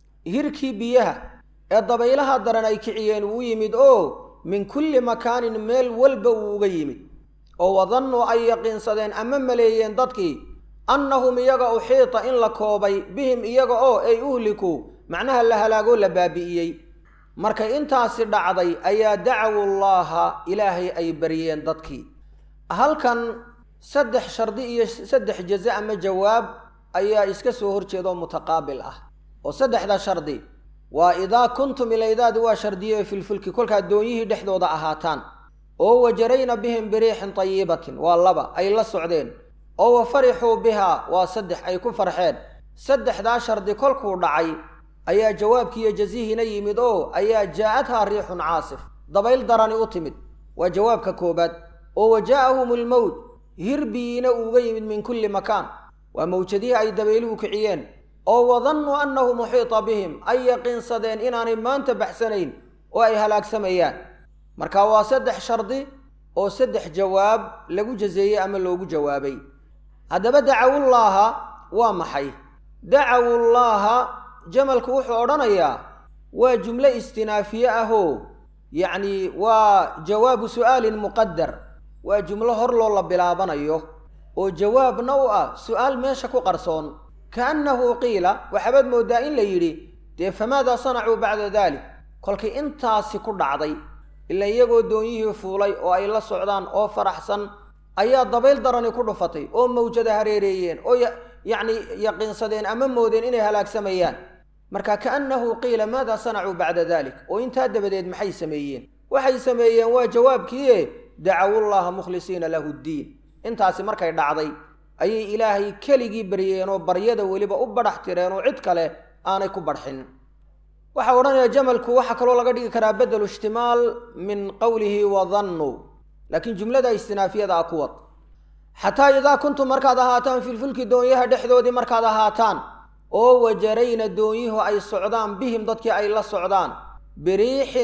هركي بيها الضبيلها درناي كعيين ويمد أو من كل مكان ميل والبو ويمد أو وظنوا أن يقنصدين أمام مليين ضدكي أنهم يقعوا حيطة إن لكوبي بهم يقعوا أي أهلكوا معناها لها لاقوا لبابئيي مركا انتا سرد عضي أي دعوا الله إلهي أي بريين ضدكي هل كان سدح شردي سدح جزاء ما جواب أي إسكسو هرشيدو متقابل أه وسدح ذا شردي وإذا كنتم إلى إذا دوا شردية في الفلك كل كدونيه دحدو ذا أهاتان أو وجرينا بهم بريح طيبة واللبا أي للسعدين أو فرحوا بها وسدح أي كفرحين سدح ذا شردي كل كودعي أي جوابك يجزيه نيمدو أي جاءتها ريح عاصف ضبيل دراني أتمد وجوابك كوباد وجاءهم الموت هربين وغيمد من كل مكان وموجديه أي دبيلو كعيين أو وظنوا أنه محيط بهم أي يقين صدين إناني ما انت بحسنين وأي هلاك سميان مركا سدح شردي أو سدح جواب لقو جزية أما لقو جوابي هذا بدعوا الله ومحي دعوا الله جمل كوح أورانيا وجملة استنافية أهو يعني وجواب سؤال مقدر وجملة هرلو الله بلا بنيو وجواب نوع سؤال ماشكو قرصون كأنه قيل وحبد مودائن ليري فماذا صنعوا بعد ذلك قلت انت سكر عضي إلا يقول دونيه فولي أو أي الله سعدان أو فرحسن أي ضبيل دراني كله فطي أو موجودة هريريين أو يعني يقين صدين أمام مودين إنها هلاك سميان مركا كأنه قيل ماذا صنعوا بعد ذلك وإنت هذا بديد محي سميين وحي سميين وجواب كيه دعوا الله مخلصين له الدين انت هاسي مركا يدعضي أي إلهي كلي بريين وبريده ولبا أبرحترين وعدك له أنا كبرحن وحورنا جملك وحكروا لقد كرا بدل اشتمال من قوله وظنوا لكن جملة استنافية ذا قوت حتى إذا كنتم مركز هاتان في الفلك دونيها دحدو دي مركز هاتان أو وجرين دونيه أي السعدان بهم ضدك أي الله السعدان بريح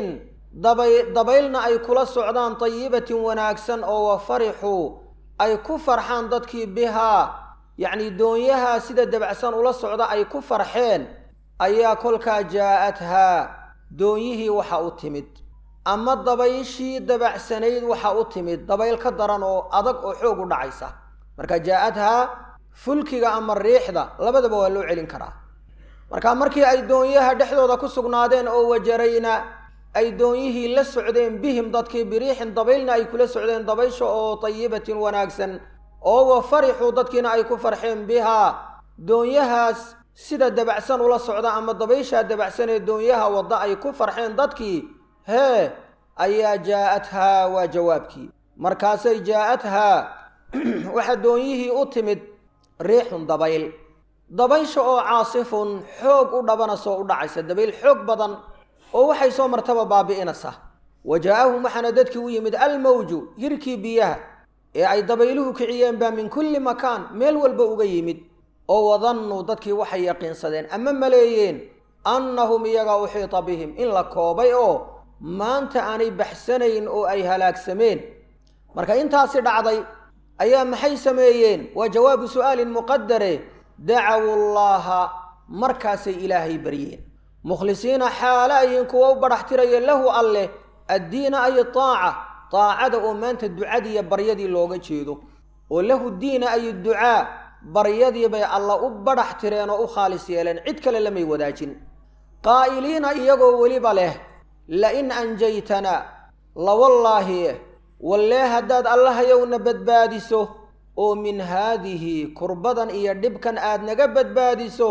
ضبيلنا أي كل السعدان طيبة وناكسا أو فرحوا أي كفر حان ضدك بها يعني دونيها سيدة دبعسان ولا السعدان أي كفر حين أي كلك جاءتها دونيه وحا أتمد أما الضبيشي دبع سنيد وحا أتمد ضبيل كدران أو أدق أو حوق ودعيسة مركا جاءتها فلكي أما الريح دا لبدا بوالو علين كرا مركا مركي أي دونيها دحدو دا كسقنادين أو وجرينا أي دونيه لسعدين بهم ضدكي بريح ضبيلنا أي كل سعدين ضبيش أو طيبة وناكسا أو فرحوا ضدكينا أي كفرحين بها دونيهاس سيدا دبعسان ولا سعدا أما ضبيشها دبعسان دونيها وضع أي كفرحين ضدكي هي أي جاءتها وجوابك مركاسي جاءتها واحد دونيه أتمد ريح ضبيل ضبيش أو عاصف حوق ودبنا سو ودعيس الدبيل حوق بدن أو waxay soo martaba baabi'inaysa wajaahu maxanadadki uu yimid al mawju hirki biyaha ee ay dabayluhu kiciyeen ba min kulli makan meel walba uga yimid oo wadannu dadkii waxay yaqiinsadeen ama maleeyeen annahum yaga uhiita bihim in la koobay oo maanta aanay baxsanayn oo ay halaagsameen marka intaasi dhacday ayaa maxay sameeyeen waa jawaab su'aal muqaddare da'aw allaha markaasay ilaahay bariyeen مخلصين حالا ينكو برحتري له الله الدين أي طاعة طاعة أمانة الدعاء بريدي لوغا جيدو وله الدين أي الدعاء بريدي بي الله برحترين وخالص يلين عدك للمي وداجين قائلين إيقو وليب له لئن أنجيتنا لوالله والله هداد الله يون بدبادسو ومن هذه كربضا إيا دبكا آدنك بدبادسو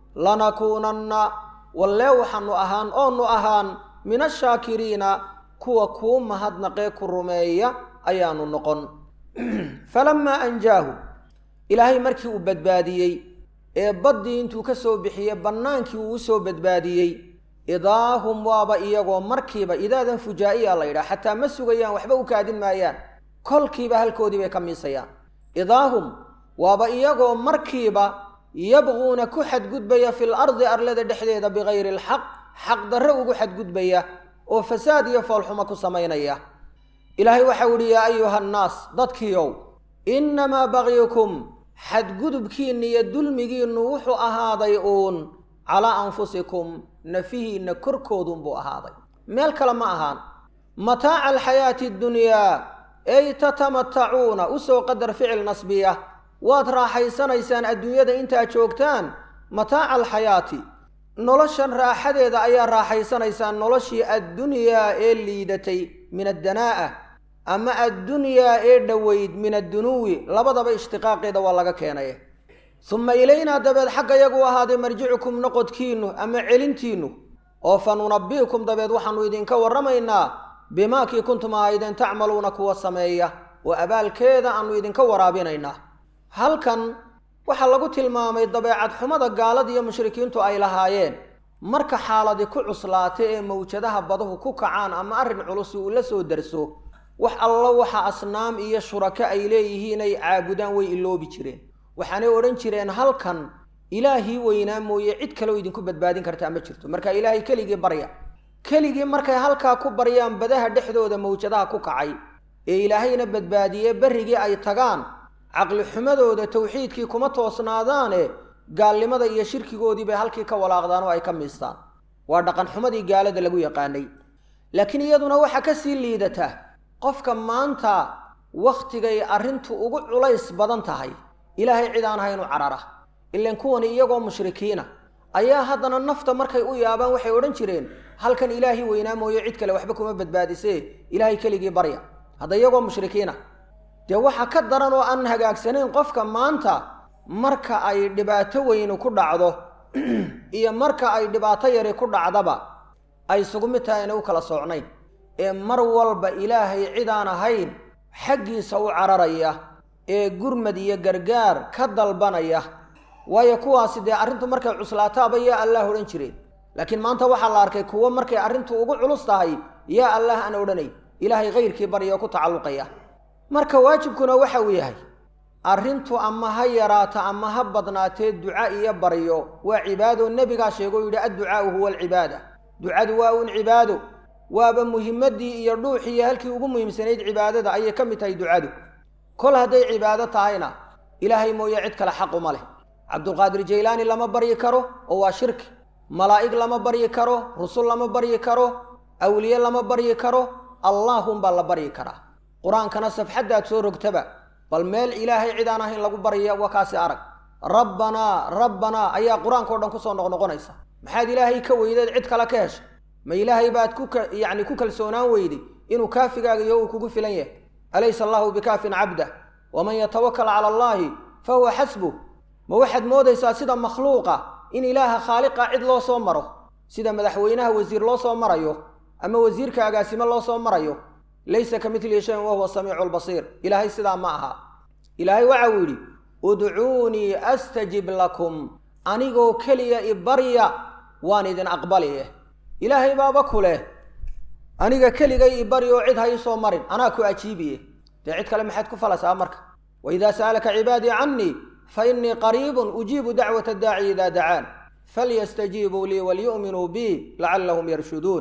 لنكونن والله وحنو أهان أو أهان من الشاكرين كوا كوم مهد نقيك الرمية أيان النقن فلما أنجاه إلهي مركي وبدباديي بدي انتو كسو بحيه بنانكي وسو بدباديي إذا هم وابا إياغو مركيبا إذا ذن فجائي الله يرى حتى مسو غيان وحبا وكادين مايان كل كيبا هالكودي بيكمين سيان إذا هم وابا إياغو مركيبا يبغون كحد قدبيا في الأرض أرلد دحديدا بغير الحق حق دروا كحد قدبيا وفساد يفعل حمك سمينيا إلهي وحولي يا أيها الناس ضدكيو إنما بغيكم حد قدبكين يدل مجين نوح أهاضيون على أنفسكم نفيه نكركودن بو أهاضي مال كلام أهان متاع الحياة الدنيا أي تتمتعون أسو قدر فعل نصبية waad raaxaysanaysaan adduunyada inta aad joogtaan mataaca alxayaati noloshan raaxadeeda ayaa raaxaysanaysaan noloshii adduunyaa ee liidatay min addanaa'a ama adduunyaa ee dhoweyd min addunuwi labadaba ishtiqaaqeeda waa laga keenay thumma ilaynaa dabeed xagga yagu ahaaday marjicukum noqodkiinnu ama celintiinnu oo fanunabbiikum dabeed waxaanu idinka warramaynaa bimaakii kuntum ahaydeen tacmaluuna kuwa sameeya oo abaalkeeda aanu idinka waraabinaynaa halkan waxa lagu tilmaamay dabeecad xumada gaalada iyo mushrikiintu ay lahaayeen marka xaaladi ku cuslaatay ee mawjadaha badahu ku kacaan ama arin culus uu la soo darso wax alla waxa asnaam iyo shuraka ay leeyihiin ay caabudaan way iloobi jireen waxaanay oran jireen halkan ilaahi weynaa mooye cid kale oo idinku badbaadin karta ma jirto marka ilaahi keligii barya keligii markay halka ku baryaan badaha dhexdooda mawjadaha ku kacay ee ilaahayna badbaadiyay barigii ay tagaan عقل حمدوده توحيدكي كما توسنادانه gaalnimada iyo shirkigoodii bay halkii ka walaaqdaan oo ay ka miistaan waa dhaqan xumadii gaalada lagu yaqaanay laakiin iyaduna waxa ka sii liidata qofka maanta waqtigay arintu ugu culays badan tahay ilaahay cid aan hayno carara ileen kuwan iyagoo mushrikiina ayaa haddana nafta markay u yaabaan waxay oran jireen halkan ilaahi weynaa mooyo cid kale waxba kuma badbaadisee ilaahay keligii barya hadda iyagoo mushrikiina de waxa ka daran oo aan hagaagsaneyn qofka maanta marka ay dhibaato weyn ku dhacdo iyo marka ay dhibaato yar ku dhacdaba ay isugu mid tahay inuu kala soocnayn ee mar walba ilaahay cid aan ahayn xaqiisa u cararaya ee gurmad iyo gargaar ka dalbanaya waayo kuwaasi de arintu markay cuslaataaba ya Allah oran jireen laakiin maanta waxa la arkay kuwa markay arintu ugu culus tahay ya Allah aan oranay ilaahay qeyrkii bariyo ku tacalluqaya marka waajibkuna waxa uu yahay arintu ama ha yaraata ama ha badnaatee ducaa iyo bariyo waa cibaado nabiga sheego yiri adducaa huwa alcibaada ducadu waa un cibaado waaba muhiimadii iyo dhuuxii halkii ugu muhiimsanayd cibaadada ay ka mid tahay ducadu kol haday cibaado tahayna ilaahay mooyo cid kale xaq uma leh abdul qadir jaylaani lama bari karo oo waa shirki malaa'ig lama bari karo rusul lama bari karo awliye lama baryi karo allahum baa la baryi karaa qur-aankana safxaddaad soo rogtaba bal meel ilaahay cid aan ahayn lagu barya waa kaasi arag rabbanaa rabbanaa ayaa qur-aanka o dhan kusoo noqnoqonaysa maxaad ilaahay ka weydeed cid kale ka heshay ma ilaahay baad ku yacni ku kalsoonaan weyday inuu kaafigaaga iyo uu kugu filan yahay alaysa allahu bikaafin cabdah waman yatawakal cala allaahi fa huwa xasbuh ma waxaad moodaysaa sida makhluuqa in ilaaha khaaliqa cid loo soo maro sida madaxweynaha wasiir loo soo marayo ama wasiirka agaasimo loo soo marayo laysa ka midlihi shayin wahuwa samiicu lbasiir ilaahay sidaa ma aha ilaahay waxa uu yidhi udcuunii astajib lakum anigoo keliya ibarya waan idin aqbaliye ilaahay baaba ku leh aniga keligay ibari oo cid ha ii soo marin anaa ku ajiibiye dee cid kale maxaad ku falasaa marka waidaa sa'alaka cibaadii cannii fa innii qariibun ujiibu dacwata daaci idaa dacaan falyastajiibuu lii walyu'minuu bii lacallahum yarshuduun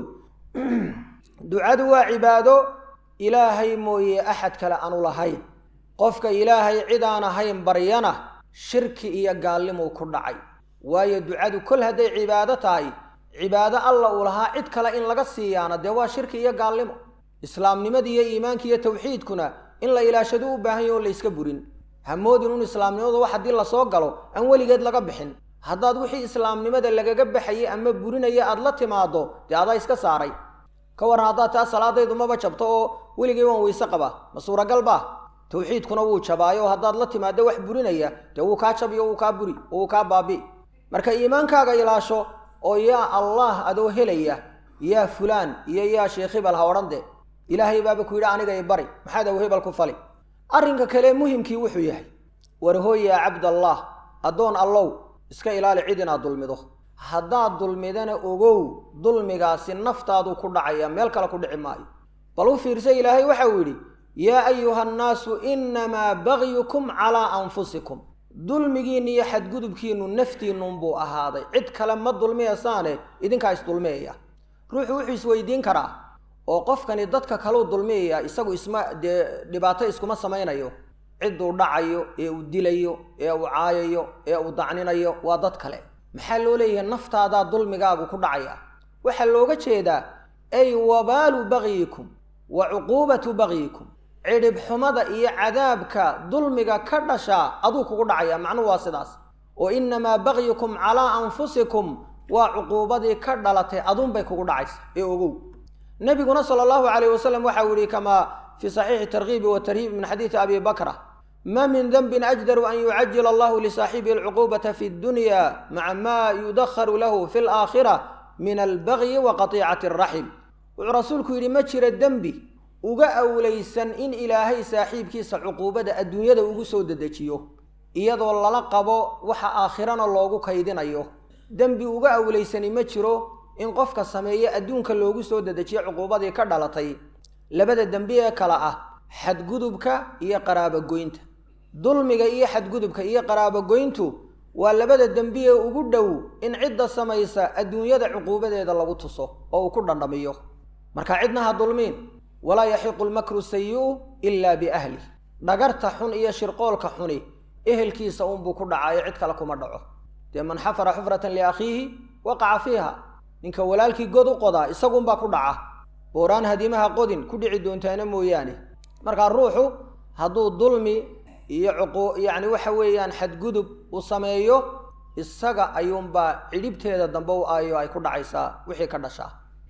ducadu waa cibaado ilaahay mooye axad kale aanu lahayn qofka ilaahay cid aan ahayn baryana shirki iyo gaallimuu ku dhacay waayo ducadu kol hadday cibaado tahay cibaado alla uu lahaa cid kale in laga siiyaana dee waa shirki iyo gaalnimo islaamnimada iyo iimaanka iyo tawxiidkuna in la ilaashado u baahan yaho layska burin hamoodin un islaamnimadu wax haddii lasoo galo aan weligeed laga bixin haddaad wixii islaamnimada lagaga baxayay ama burinaya aada la timaado dee adaa iska saaray ka waran haddaad taa salaadaydu maba jabto oo weligay waan weyse qabaa ma suuragal baa tawxiidkuna wuu jabaayo haddaad la timaado wax burinaya dee wuu kaa jabiyo wuu kaa buri oo wuu kaa baabi marka iimaankaaga ilaasho oo yaa allah adoo helaya yaa fulaan iyo yaa sheekh hebel ha odhan dee ilaahay baaba ku yidhi aniga i bari maxaad aw hebel ku fali arrinka kale muhimkii wuxuu yahay war hooy yaa cabdallah addoon allow iska ilaali cid inaad dulmido haddaad dulmidana ogow dulmigaasi naftaadu ku dhacaya meel kale ku dhici maayo bal u fiirsa ilaahay waxa uu yidhi yaa ayuha annaasu innamaa bagyukum calaa anfusikum dulmigiinna iyo xadgudubkiinnu naftiinnunbuu ahaaday cid kale ma dulmiyasaane idinkaa isdulmiyaya ruuxu wuxuu isweydiin karaa oo qofkani dadka kaleu dulmiyaya isagu isma dee dhibaato iskuma samaynayo cidduu dhacayo ee uu dilayo ee uu caayayo ee uu dacninayo waa dad kale maxaa loo leeyahay naftaadaa dulmigaagu ku dhacaya waxaa looga jeedaa ay wabaalu bagyikum wa cuquubatu bagyikum cidhib xumada iyo cadaabka dulmiga ka dhashaa aduu kugu dhacaya macnuhu waa sidaas oo innamaa bagyukum calaa anfusikum waa cuquubadii ka dhalatay aduunbay kugu dhacaysa ee ogow nabiguna sala allahu calayh wasalam waxau yihi kamaa fii saxiixi tarkiibi watarhiib min xadiidi abi bakra ma min denbin ajdaru an yucajila allahu lisaaxibihi alcuquubata fi ddunya maca maa yudakharu lahu fi alaakhira min albagyi wa qatiicati araxim wuxuu rasuulku yidhi ma jira dembi uga awlaysan in ilaahay saaxiibkiisa cuquubada adduunyada ugu soo dedejiyo iyadoo lala qabo waxa aakhirana loogu kaydinayo dembi uga awlaysani ma jiro in qofka sameeye adduunka loogu soo dedejiyo cuquubadii ka dhalatay labada dembi ee kale ah xadgudubka iyo qaraabogoynta dulmiga iyo xadgudubka iyo qaraabogoyntu waa labada dembi ee ugu dhow in cidda samaysa adduunyada cuquubadeeda lagu tuso oo uu ku dhandhamiyo marka cidna ha dulmiin walaa yaxiqu lmakru sayi'u ilaa biahlih dhagarta xun iyo shirqoolka xuni ehelkiisa unbuu ku dhacayo cid kale kuma dhaco dee man xafara xufratan liakhiihi waqaca fiiha ninka walaalkii god u qodaa isagunbaa ku dhaca booraan hadimaha qodin ku dhici doontaana mooyaane markaa ruuxu hadduu dulmi iyo cuquu yacni waxa weeyaan xadgudub uu sameeyo isaga ayuunbaa cidhibteeda dambe u aayo ay ku dhacaysaa wixii ka dhashaa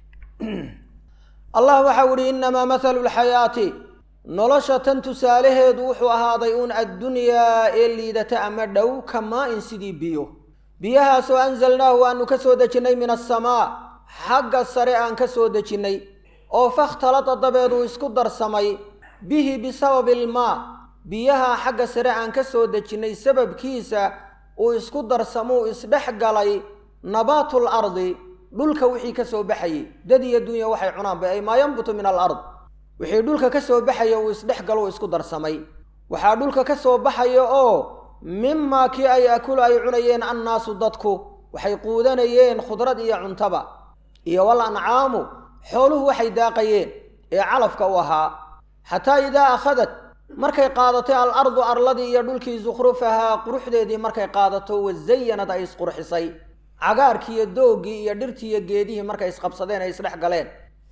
allah waxau ihi innamaa mathalu lxayaati nolosha tan tusaalaheedu wuxuu ahaaday uun addunyaa ee liidata ama dhow kamaa-in sidii biyo biyahaasoo anzalnaahu aanu ka soo dejinnay min asamaa xagga sare aan ka soo dejinnay oo fakhtalada dabeeduu isku darsamay bihi bisababi ilmaa biyaha xagga sare aan ka soo dejinnay sababkiisa uu isku darsamuu isdhex galay nabaatul ardi dhulka wixii ka soo baxayey dad iyo dunya waxay cunaanba ay maa yanbutu min alard wixii dhulka ka soo baxaya uu isdhex galo uu isku darsamay waxaa dhulka ka soo baxaya oo mimaa kii ay akulu ay cunayeen annaasu dadku waxay quudanayeen khudrad iyo cuntaba iyo wal ancaamu xooluhu waxay daaqayeen ee calafka u ahaa xataa idaa akhadat markay qaadatay al ardu arladii iyo dhulkii sukhrufahaa quruxdeedii markay qaadato wazayanad ay isqurxisay cagaarkii iyo doogii iyo dhirtii iyo geedihii markay isqabsadeen ay isdhex galeen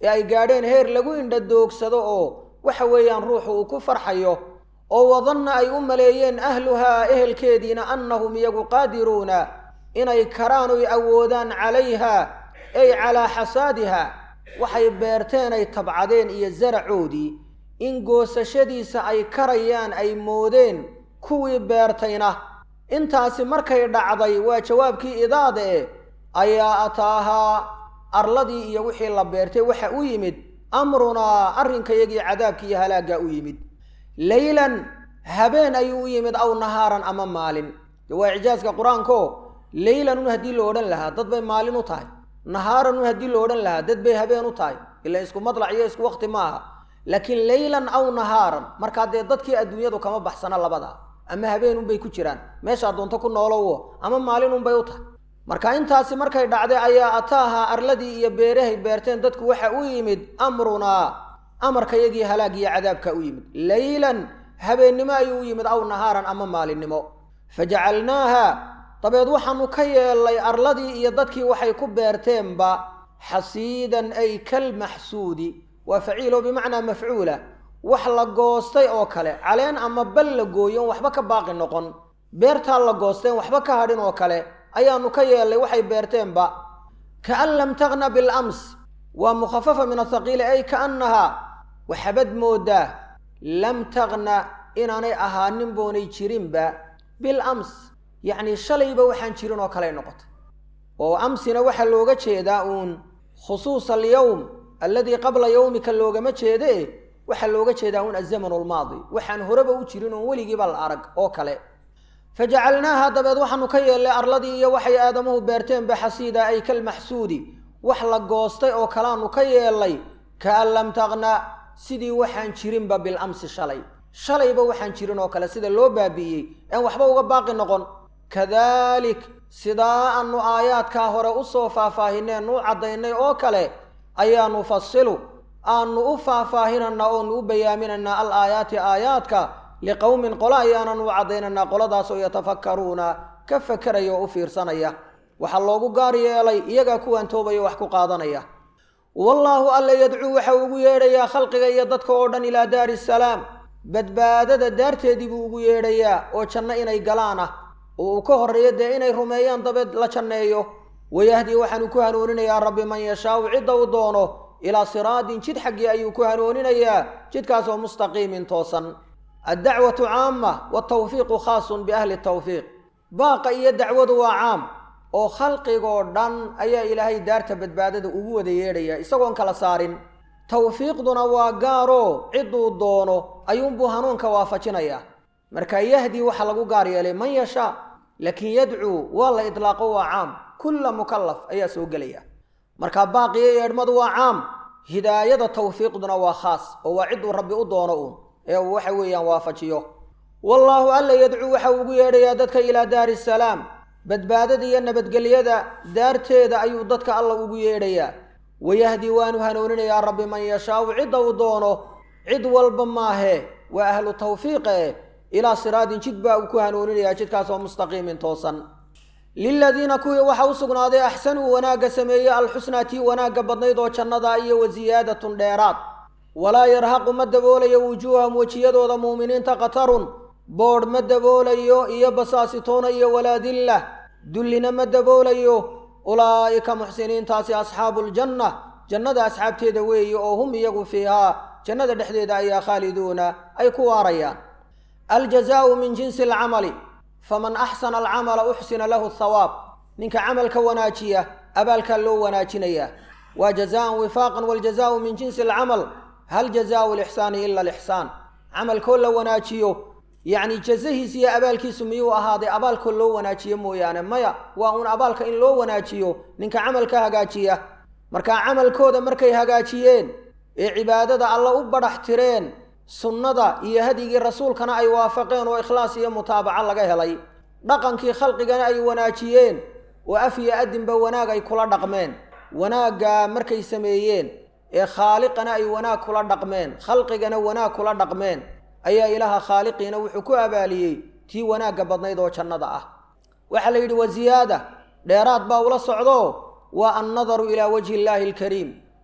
ee ay gaadheen heer lagu indha doogsado oo waxa weeyaan ruuxu uu ku farxayo oo wadanna ay u maleeyeen ahluhaa ehelkeediina annahum iyagu qaadiruuna inay karaan oy awoodaan calayha ay calaa xasaadiha waxay beerteen ay tabcadeen iyo zaracoodii in goosashadiisa ay karayaan ay moodeen kuwii beertayna intaasi markay dhacday waa jawaabkii idaade e ayaa ataahaa arladii iyo wixii la beertay waxa u yimid amrunaa arrinkayagii cadaabkii iyo halaaggaa u yimid leylan habeen ayuu u yimid aw nahaaran ama maalin waa icjaaska qur-aanko leylan un haddii la odhan lahaa dad bay maalin u tahay nahaaran un haddii la odhan lahaa dad bay habeen u tahay ila isku madlac iyo isku waqti ma aha laakiin leylan aw nahaaran markaa dee dadkii adduunyadu kama baxsana labada ama habeen unbay ku jiraan meeshaa doonto ku noolowo ama maalin unbay u tahay marka intaasi markay dhacday ayaa ataaha arladii iyo beerahay beerteen dadku waxa u yimid amrunaa amarkayagii halaag iyo cadaabka u yimid leylan habeennimo ayuu u yimid aw nahaaran ama maalinimo fajacalnaaha dabeed waxaanu ka yeelnay arladii iyo dadkii waxay ku beerteenba xasiidan ay kalmaxsuudi waa faciilo bimacnaa mafcuula wax la goostay oo kale caleen ama bal la gooyon waxba ka baaqi noqon beertaa la goosteen waxba ka hadhin oo kale ayaanu ka yeelnay waxay beerteenba kaan lam taqna bilams waa mukhafafa min athaqiili ay kaannahaa waxabad moodaa lam taqna inaanay ahaanin boonay jirinba bilams yacni shalayba waxaan jirin oo kaley noqotay oo amsina waxaa looga jeedaa uun khusuusa alyowm alladii qabla yowmika loogama jeede waxaa looga jeedaa uun azamanu almaadi waxaan horeba u jirin oon weligiiba la arag oo kale fajacalnaaha dabeed waxaanu ka yeelnay arladii iyo waxay aadamuhu beerteenba xasiida ay kalmaxsuudi wax la goostay oo kalaanu ka yeelnay kaan lam taqna sidii waxaan jirinba bilamsi shalay shalayba waxaan jirin oo kale sida loo baabi'iyey aan waxba uga baaqi noqon kadalik sidaa aanu aayaadkaa hore u soo faahfaahineen u caddaynay oo kale ayaa nufasilu aanu u faahfaahinanaa oonu u bayaaminanaa al aayaati aayaadka liqowmin qolo ayaanan u caddaynanaa qoladaasoo yatafakkaruuna ka fakeraya oo u fiirsanaya waxaa loogu gaar yeelay iyagaa kuwaan toobaya wax ku qaadanaya wallaahu alla yadcuu waxa ugu yeedhayaa khalqiga iyo dadka oo dhan ilaa daari salaam badbaadada daarteedii buu ugu yeedhayaa oo janno inay galaan ah oo uu ka horreeyo dee inay rumeeyaan dabeed la janneeyo wayahdii waxaanu ku hanuuninayaa rabbi man yashaau cidda uu doono ilaa siraadin jid xaggii ayuu ku hanuuninayaa jidkaasoo mustaqiimin toosan addacwatu caama watawfiiqu khaasun biahli tawfiiq baaqa iyo dacwadu waa caam oo khalqigoo dhan ayaa ilaahay daarta badbaadada ugu wada yeedhaya isagoon kala saarin tawfiiqduna waa gaaroo cidduu doono ayuunbuu hanuunka waafajinayaa marka yahdii waxa lagu gaar yeelay man yashaa laakiin yadcuu waa la idlaaqo waa caam kulla mukallaf ayaa soo gelaya marka baaqiyo yeedhmadu waa caam hidaayada tawfiiqduna waa khaas oo waa cidduu rabbi u doono uun ee uu waxa weeyaan waafajiyo wallaahu alla yadcuu waxa ugu yeedhayaa dadka ilaa daari salaam badbaadada iyo nabadgelyada daarteeda ayuu dadka alla ugu yeedhayaa wayahdii waanu hanuuninayaa rabbi man yashaau cidda uu doono cid walba maahee waa ahlu tawfiiqe ilaa siraadin jid baa uu ku hanuuninayaa jidkaasoo mustaqiimin toosan liladiina kuwii waxa u sugnaaday axsanuu wanaagga sameeyey alxusnaa tii wanaagga badnayd oo jannada iyo wa ziyaadatun dheeraad walaa yarhaqu ma daboolayo wujuuhahum wejiyadooda muuminiinta qatarun boodh ma daboolayo iyo basaasitoona iyo walaa dilla dullina ma daboolayo ulaa'ika muxsiniintaasi asxaabuuljanna jannada asxaabteeda weeye oo hum iyagu fiihaa jannada dhexdeeda ayaa khaaliduuna ay ku waarayaan aljazaau min jinsi alcamali faman axsana alcamala uxsina lahu athawaab ninka camalka wanaajiya abaalkaa loo wanaajinayaa waa jazaan wifaaqan waljazaau min jinsi alcamal hal jazaau lixsaani ila alixsaan camalkoo la wanaajiyo yacni jazahiis iyo abaalkiisu miyuu ahaaday abaalkoo loo wanaajiyo mooyaane maya waa uun abaalka in loo wanaajiyo ninka camalka hagaajiya markaa camalkooda markay hagaajiyeen ee cibaadada alla u badhax tireen sunnada iyo hadigii rasuulkana ay waafaqeen oo ikhlaas iyo mutaabaco laga helay dhaqankii khalqigana ay wanaajiyeen oo af iyo adinba wanaag ay kula dhaqmeen wanaaggaa markay sameeyeen ee khaaliqana ay wanaag kula dhaqmeen khalqigana wanaag kula dhaqmeen ayaa ilaaha khaaliqiina wuxuu ku abaaliyey tii wanaagga badnayd oo jannada ah waxaa la yidhi wa ziyaada dheeraad baa ula socdo waa annadaru ilaa wajhi illaahi alkariim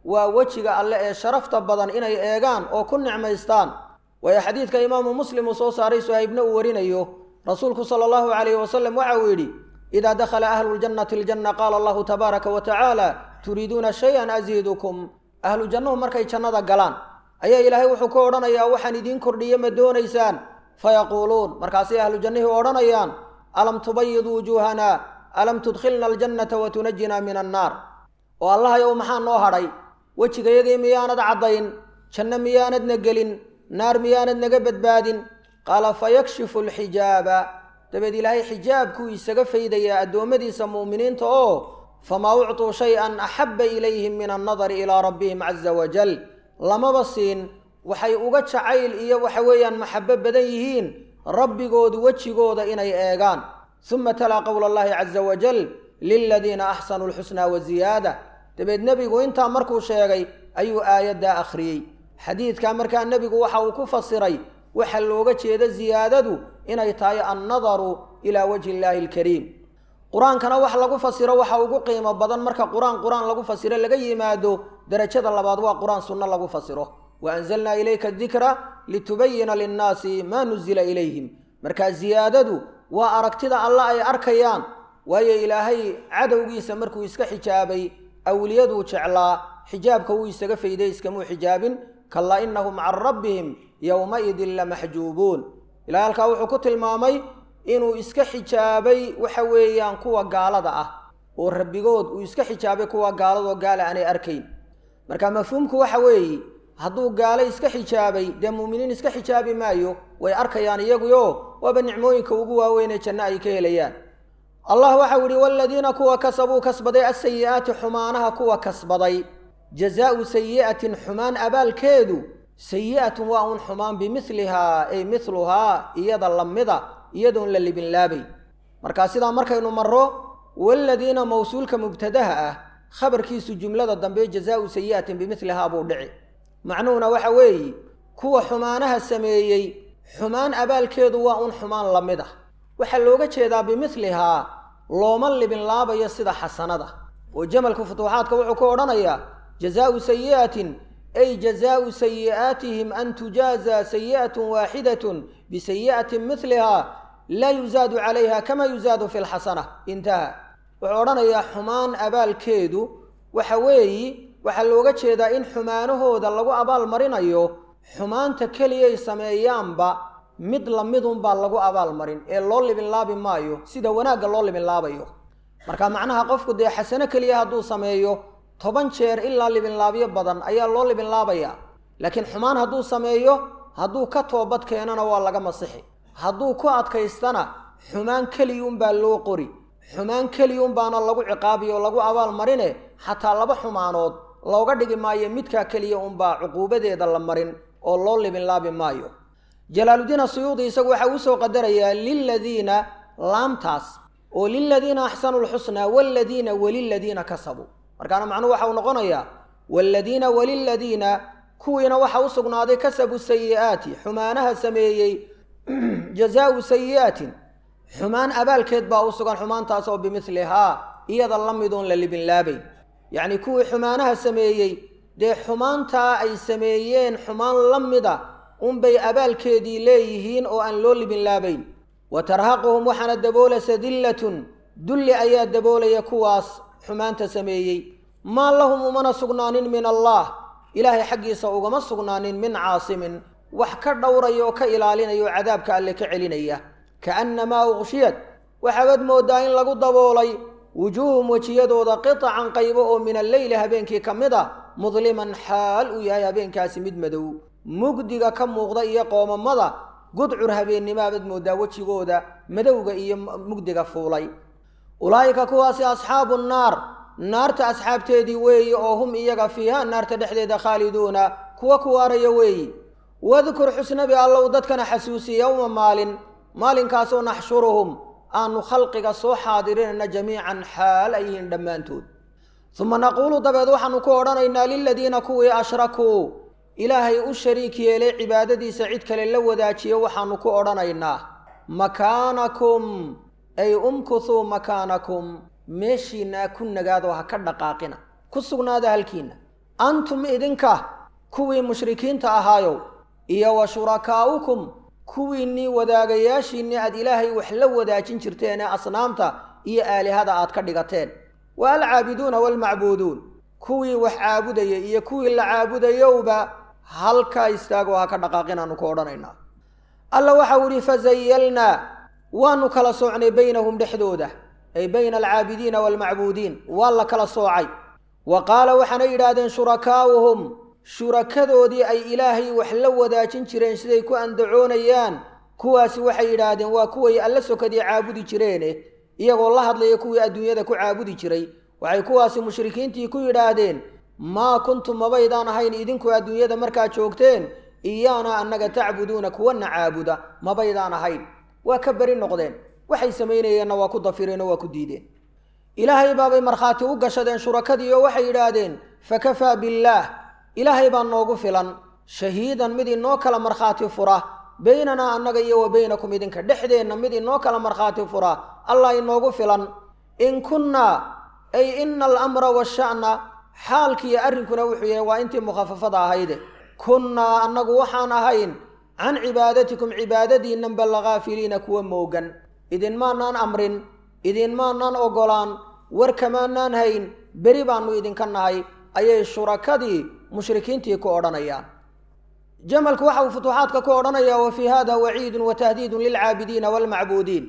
ووجهك الله شرفت بدن إني إيغان أو كن نعميستان ويا حديث كإمام مسلم وصوص عريس ابن ورين أيوه رسولك صلى الله عليه وسلم وعويلي إذا دخل أهل الجنة الجنة قال الله تبارك وتعالى تريدون شيئا أزيدكم أهل الجنة مركي جنة قلان أي إلهي وحكورنا يا وحن دين كردية مدون إيسان فيقولون مركاسي أهل الجنة ورنيان ألم تبيض وجوهنا ألم تدخلنا الجنة وتنجنا من النار والله يوم حان نوهري وجهك يجي مياند عضين شن مياند نقلين نار مياند نقبت بادين قال فيكشف الحجاب تبد إلهي حجاب كوي سقف يدي الدومدي سمؤمنين تو فما أعطوا شيئا أحب إليهم من النظر إلى ربهم عز وجل لما بصين وحي أوجد شعيل إيا وحويا محبب بديهين ربي قود وجه قود إني إيغان ثم تلا قول الله عز وجل للذين أحسنوا الحسنى وزيادة تبد نبي وإنت مركو شيغي أي آية دا أخري حديث كامر كان نبي وحا وكفصري وحلوغة شيدا زيادة إني تاي النظر إلى وجه الله الكريم قرآن كان وح لغو فسيره وحا وغو قيمة بدن مركا قرآن قرآن لغو فسيره لغا يمادو درجة اللباد وا قرآن سنة لغو فسيره وأنزلنا إليك الذكر لتبين للناس ما نزل إليهم مركا زيادة وأركتد الله أي أركيان ويا إلهي عدو جيس مركو يسك حجابي أوليادو تعالى حجاب كو يسك في يديس كمو حجاب كلا إنهم عن ربهم يومئذ لمحجوبون إلى الكاو حكوت المامي إنه يسك حجابي وحويان كوا قالدا أه والربي قود ويسك حجابي كوا قالدا وقال أنا أركين مركا مفهوم كوا حوي هدو قال يسك حجابي دم مؤمنين يسك حجابي مايو ويأركيان يقيو وبنعموين كوغوا وين جنائي كيليان الله وحوري والذين كوا كسبوا كسبدي السيئات حمانها كوا كسبدي جزاء سيئة حمان أبال كيدو سيئة وأن حمان بمثلها أي مثلها إياد اللمضة إياد للي بن لابي مركاسيدا مركا نمرو والذين موصولك مبتدها خبر كيسو جملة الدنبي جزاء سيئة بمثلها أبو دعي معنونا وحوي كوا حمانها السميي حمان أبال كيدو وأن حمان لمضة وحلوغة جيدا بمثلها لوما اللي بن لابا يصيد حسنة وجمل كفتوحات كوحو كورانيا جزاء سيئة أي جزاء سيئاتهم أن تجازى سيئة واحدة بسيئة مثلها لا يزاد عليها كما يزاد في الحسنة انتهى وعورانيا حمان أبال كيدو وحوي وحلوغة جيدا إن حمانه دلغو أبال مرينيو حمان تكليه سميان با mid la midun baa lagu abaal marin ee loo libin laabi maayo sida wanaaga loo libin laabayo marka macnaha qofku de xasano kaliya haduu sameeyo toban jeer ilaa libin laabiyo badan ayaa loo libin laabaya laakiin xumaan haduu sameeyo haduu ka toobad keenana waa laga masixi haduu ku adkaystana xumaan kaliyun baa loo qori xumaan kaliyun baana lagu ciqaabiyo lagu abaal marine xataa laba xumaanood looga dhigi maayo midka kaliya un baa cuquubadeeda la marin oo loo libin laabi maayo جلال الدين السيوطي يسوي حوسه قدريا للذين لامتاس وللذين أحسنوا الحسنى والذين وللذين كسبوا مركانا معنوه وحاو نقنيا والذين وللذين كوين وحاوسه قناضي كسبوا السيئات حمانها سميي جزاء سيئات حمان أبال كذبا وسقان حمان تاسو بمثلها إيضا اللمدون للي بن لابي يعني كوي حمانها سميي دي حمان تا أي سميين حمان لمدا أم بي أبال كيدي ليهين أو أن لولي بن لابين وترهقهم وحنا الدبولة سدلة دل أيات الدبولة يكواس حمان تسميي ما لهم من سقنان من الله إلهي حقي سوق ما سقنان من عاصم وحكر دورا يوكا إلالين يو عذاب كألك علينية كأنما أغشيت وحود موداين لقو الدبولي وجوههم وشيدو ذا قطعا قيبؤ من الليل هبينك كمدا مظلما حال ويا هبين كاسمد مدو مقدقا كم مغضئي قوما مضى قدعر هبين نمابد مودا وشيغودا مدوغا إيا مقدقا فولي أولئك كواسي أصحاب النار نار أصحاب تيدي وي وهم إياغا فيها نار تدحديد خالدون كوا كواري وي واذكر حسن بي الله وددكنا حسوسي يوم مال مال كاسو نحشرهم أن خلقك سو حاضرين جميعا حال أيين دمانتود ثم نقول دبدوحا نكورنا إنا للذين كوي أشركوا إلهي الشريك يلي عبادتي سعيد كاللو ذاتي وحن كورنا مكانكم أي أمكثوا مكانكم ماشينا كنا قادوا هكذا قاقنا كسونا ذا هالكينا antum idinka kuwii mushrikiinta ahaayow iyo wa shurakaa'ukum kuwiinnii wadaagayaashiinnii aad ilaahay wax la wadaajin jirteen ee asnaamta iyo aalihada aad ka dhigateen wa alcaabiduuna waalmacbuuduun kuwii wax caabudaya iyo kuwii la caabudayowba halkaa istaago ha ka dhaqaaqinaannu ku odhanaynaa alla waxau idhi fazayalnaa waannu kala soocnay baynahum dhexdooda ay bayna alcaabidiina waalmacbuudiin waa la kala soocay wa qaala waxaanay yidhaahdeen shurakaa'uhum shurakadoodii ay ilaahay wax la wadaajin jireen siday ku andacoonayaan kuwaasi waxay yidhaahdeen waa kuway alla sokadii caabudi jireene iyagoo la hadlaya kuwii adduunyada ku caabudi jiray waxay kuwaasi mushrikiintii ku yidhaahdeen maa kuntum mabaydaan ahayn idinku adduunyada markaad joogteen iyaana annaga tacbuduuna kuwana caabuda mabaydaan ahayn waa ka beri noqdeen waxay samaynayeenna waa ku dafireen oo waa ku diideen ilaahay baabay markhaati u gashadeen shurakadii oo waxay yidhaahdeen fakafaa billaah ilaahay baa noogu filan shahiidan mid inoo kala markhaati fura baynanaa annaga iyo wa baynakum idinka dhexdeenna mid inoo kala markhaati fura allah inoogu filan in kunnaa ay ina alamra washa'na xaalkiiyo arrinkuna wuxuu yahay waa intii mukhafafada ahayde kunnaa annagu waxaan ahayn can cibaadatikum cibaadadiinanba lagaafiliina kuwa moogan idinmaanaan amrin idinmaanaan ogolaan warkamaanaan hayn beri baannu idinka nahay ayay shurakadii mushrikiintii ku odhanayaan jamalku waxa uu futuuxaadka ku odhanayaa wa fii hada waciidun wa tahdiidun lilcaabidiina waalmacbuudiin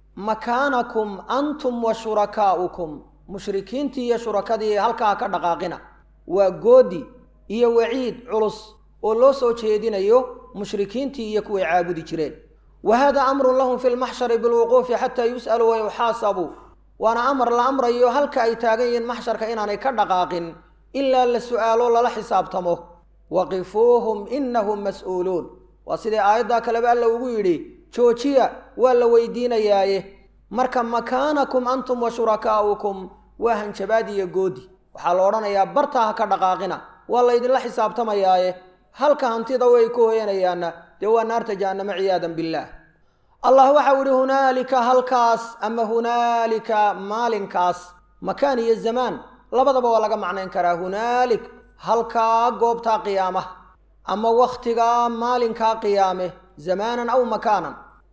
makaanakum antum wa shurakaa'ukum mushrikiintii iyo shurakadii halkaa ka dhaqaaqina waa goodi iyo waciid culus oo loo soo jeedinayo mushrikiintii iyo kuway caabudi jireen wa hada amrun lahum fi lmaxshari bilwuquufi xataa yus'aluu wa yuxaasabuu waana amar la amrayo halka ay taagan yihiin maxsharka inaanay ka dhaqaaqin ilaa la su'aalo lala xisaabtamo waqifuuhum inahum mas'uuluun waa sidai aayaddaa kaleba alla ugu yidhi joojiya waa la weydiinayaaye marka makaanakum antum wa shurakaa'ukum waa hanjabaad iyo goodi waxaa la odhanayaa bartaa ha ka dhaqaaqina waa laydinla xisaabtamayaaye halka hantida way ku hoyanayaanna dee waa naarta jahannamo ciyaadan billaah allah waxau idhi hunaalika halkaas ama hunaalika maalinkaas makaan iyo zamaan labadaba waa laga macnayn karaa hunaalik halkaa goobtaa qiyaamaha ama wakhtigaa maalinkaa qiyaame zamaanan aw makaanan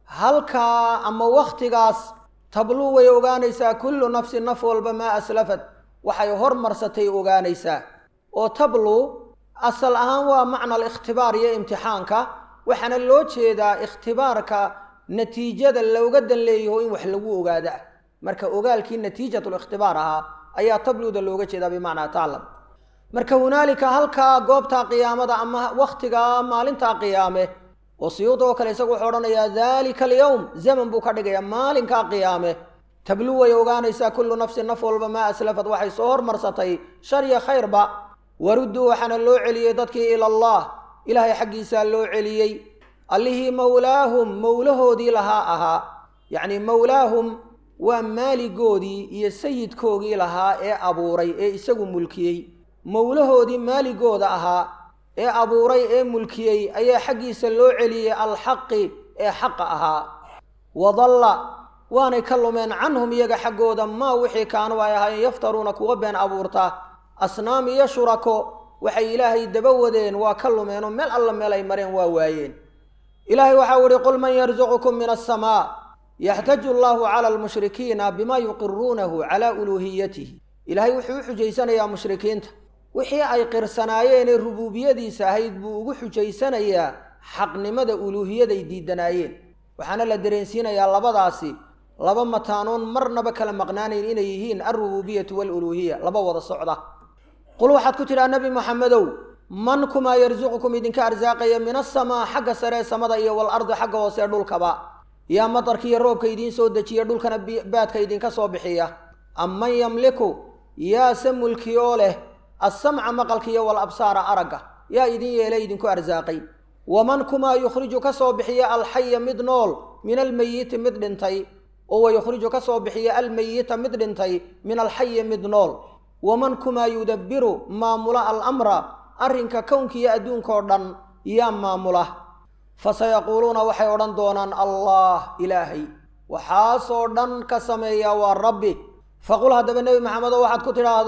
halkaa ama wakhtigaas tabluu way ogaanaysaa kullu nafsin naf walba maa aslafad waxay hormarsatay ogaanaysaa oo tabluu asal ahaan waa macna alikhtibaar iyo imtixaanka waxaana loo jeedaa ikhtibaarka natiijada looga dan leeyaho in wax lagu ogaada ah marka ogaalkii natiijatulikhtibaar ahaa ayaa tabluuda looga jeedaa bimacnaa taclam marka hunaalika halkaa goobtaa qiyaamada ama wakhtigaa maalintaa qiyaame oo siyuuda oo kale isagu wuxuu odhanayaa daalika alyowm zaman buu ka dhigayaa maalinkaa qiyaame tabluu way ogaanaysaa kullu nafsin naf walba maa aslafad waxay soo hormarsatay shar iyo khayrba warudduu waxaana loo celiyey dadkii ila allah ilaahay xaggiisaa loo celiyey allihii mowlaahum mowlahoodii lahaa ahaa yacni mowlaahum waa maaligoodii iyo sayidkoogii lahaa ee abuuray ee isagu mulkiyey mowlahoodii maaligooda ahaa ee abuuray ee mulkiyey ayaa xaggiisa loo celiyey alxaqi ee xaqa ahaa wadalla waanay ka lumeen canhum iyaga xaggooda maa wixii kaanu ay ahaayeen yaftaruuna kuwa been abuurta asnaam iyo shurako waxay ilaahay daba wadeen waa ka lumeenoo meel alla meel ay mareen waa waayeen ilaahay waxau ihi qul man yarzuqukum min asamaa yaxtaju allahu cala almushrikiina bima yuqiruunahu calaa uluuhiyatihi ilaahay wuxuu u xujaysanayaa mushrikiinta wixii ay qirsanaayeenee rubuubiyadiisa ahayd buu ugu xujaysanayaa xaqnimada uluuhiyaday diidanaayeen waxaana la dareensiinayaa labadaasi laba mataanoon marnaba kala maqnaanayn inay yihiin alrubuubiyatu waaluluuhiya laba wada socda qul waxaad ku tidhaa nebi moxamedow man kumaa yarsuqukum idinka arsaaqaya min asamaa xagga saree samada iyo walardi xagga hoosee dhulkaba yaa madarkiiyo roobka idiin soo dejiya dhulkana baadka idinka soo bixiya amman yamliku yaase mulkiyoo leh assamca maqalkiiyo walabsaara aragga yaa idin yeelay idinku arsaaqay waman kumaa yukhriju ka soo bixiya alxaya mid nool min almeyiti mid dhintay oo wayukhriju ka soo bixiya almeyita mid dhintay min alxayi mid nool waman kumaa yudabbiru maamula alamra arrinka kownkiiyo adduunkaoo dhan yaa maamula fasayaquuluuna waxay odhan doonaan allah ilaahay waxaasoo dhan ka sameeyaa waa rabbi faqul haddaba nebi maxamedo waxaad ku tidhaahdaa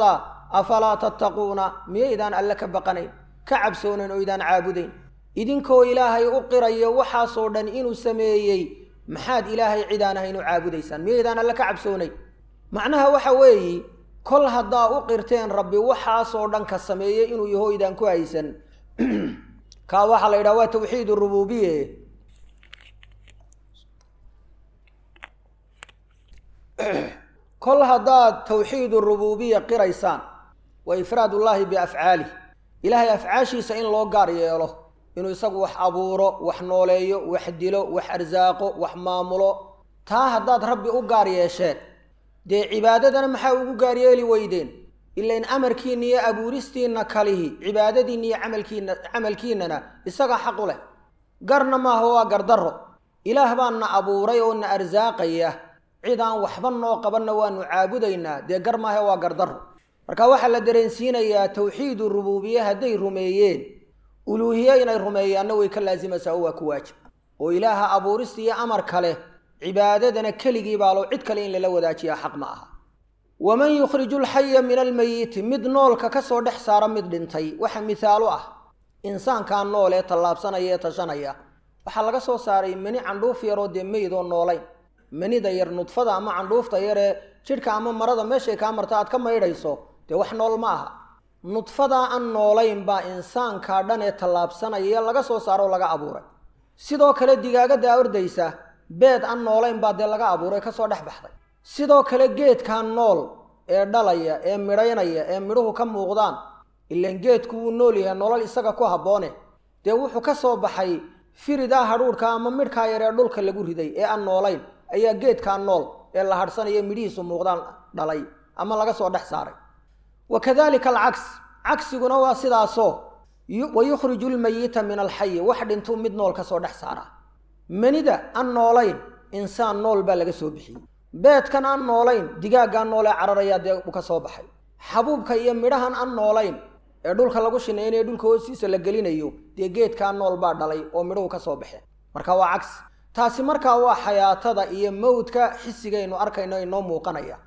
afalaa tattaquuna miyaydaan alle ka baqanayn ka cabsoonayn oo idaan caabudayn idinkoo ilaahay u qirayo waxaasoo dhan inuu sameeyey maxaad ilaahay cidaan ahayn u caabudaysaan miyaydaan alle ka cabsoonayn macnaha waxa weeye kol haddaa u qirteen rabbi waxaasoo dhan ka sameeyey inuu yaho idaan ku haysan kaa waxaa la yidhaha waa tawxiid rububiye kol haddaad tawxiid rububiya qiraysaan wa ifraad ullaahi biafcaalih ilaahay afcaashiisa in loo gaar yeelo inuu isagu wax abuuro wax nooleeyo wax dilo wax arsaaqo wax maamulo taa haddaad rabbi u gaar yeesheen dee cibaadadana maxaa ugu gaar yeeli weydeen ilain amarkiinna iyo abuuristiinna kalihi cibaadadiinna iyo camalkiinna camalkiinnana isagaa xaq u leh garna maaha waa gardarro ilaah baana abuuray oo na arsaaqaya cid aan waxba noo qabanna waanu caabudaynaa dee gar maahe waa gardarro marka waxaa la dareensiinayaa tawxiidu rububiye hadday rumeeyeen uluuhiye inay rumeeyaanna way ka laasimaysaa oo waa ku waajib oo ilaaha abuurista iyo amar kale cibaadadana keligii baa loo cid kale in lala wadaajiyaa xaq ma aha waman yukhriju lxaya min almayiti mid noolka ka soo dhex saara mid dhintay waxa mithaalo ah insaankan nool ee tallaabsanaya ee tashanaya waxaa laga soo saaray mani candhuuf yaroo dee meyd oo noolayn manida yar nudfada ama candhuufta yaree jidhka ama marada meeshay kaa marta aad ka maydhayso dee wax nool ma aha nudfadaa aan noolayn baa insaankaa dhan ee tallaabsanaya laga soo saaro oo laga abuuray sidoo kale digaagaddaa ordaysa beed aan noolayn baa dee laga abuuray ka soo dhex baxday sidoo kale geedkan nool ee dhalaya ee midhaynaya ee midhuhu ka muuqdaan ilaan geedku wuu nool yahay nolol isaga ku habboone dee wuxuu ka soo baxay firidaa hadhuudhka ama midhkaa yar ee dhulka lagu riday ee aan noolayn ayaa geedkan nool ee la hadhsanaya midhihiisu muuqdaan dhalay ama laga soo dhex saaray wakadalika alcaks cagsiguna waa sidaasoo wayukhriju lmayita min alxayi wax dhintuu mid nool ka soo dhex saaraa manida aan noolayn insaan nool baa laga soo bixiyey beedkan aan noolayn digaaggaan nool ee cararayaa dee u ka soo baxay xabuubka iyo midhahan aan noolayn ee dhulka lagu shinaynayo dhulka hoostiisa la gelinayo dee geedkaan nool baa dhalay oo midhuhu ka soo baxeen marka waa cagsi taasi markaa waa xayaatada iyo mawdka xisigaynu arkayno inoo muuqanaya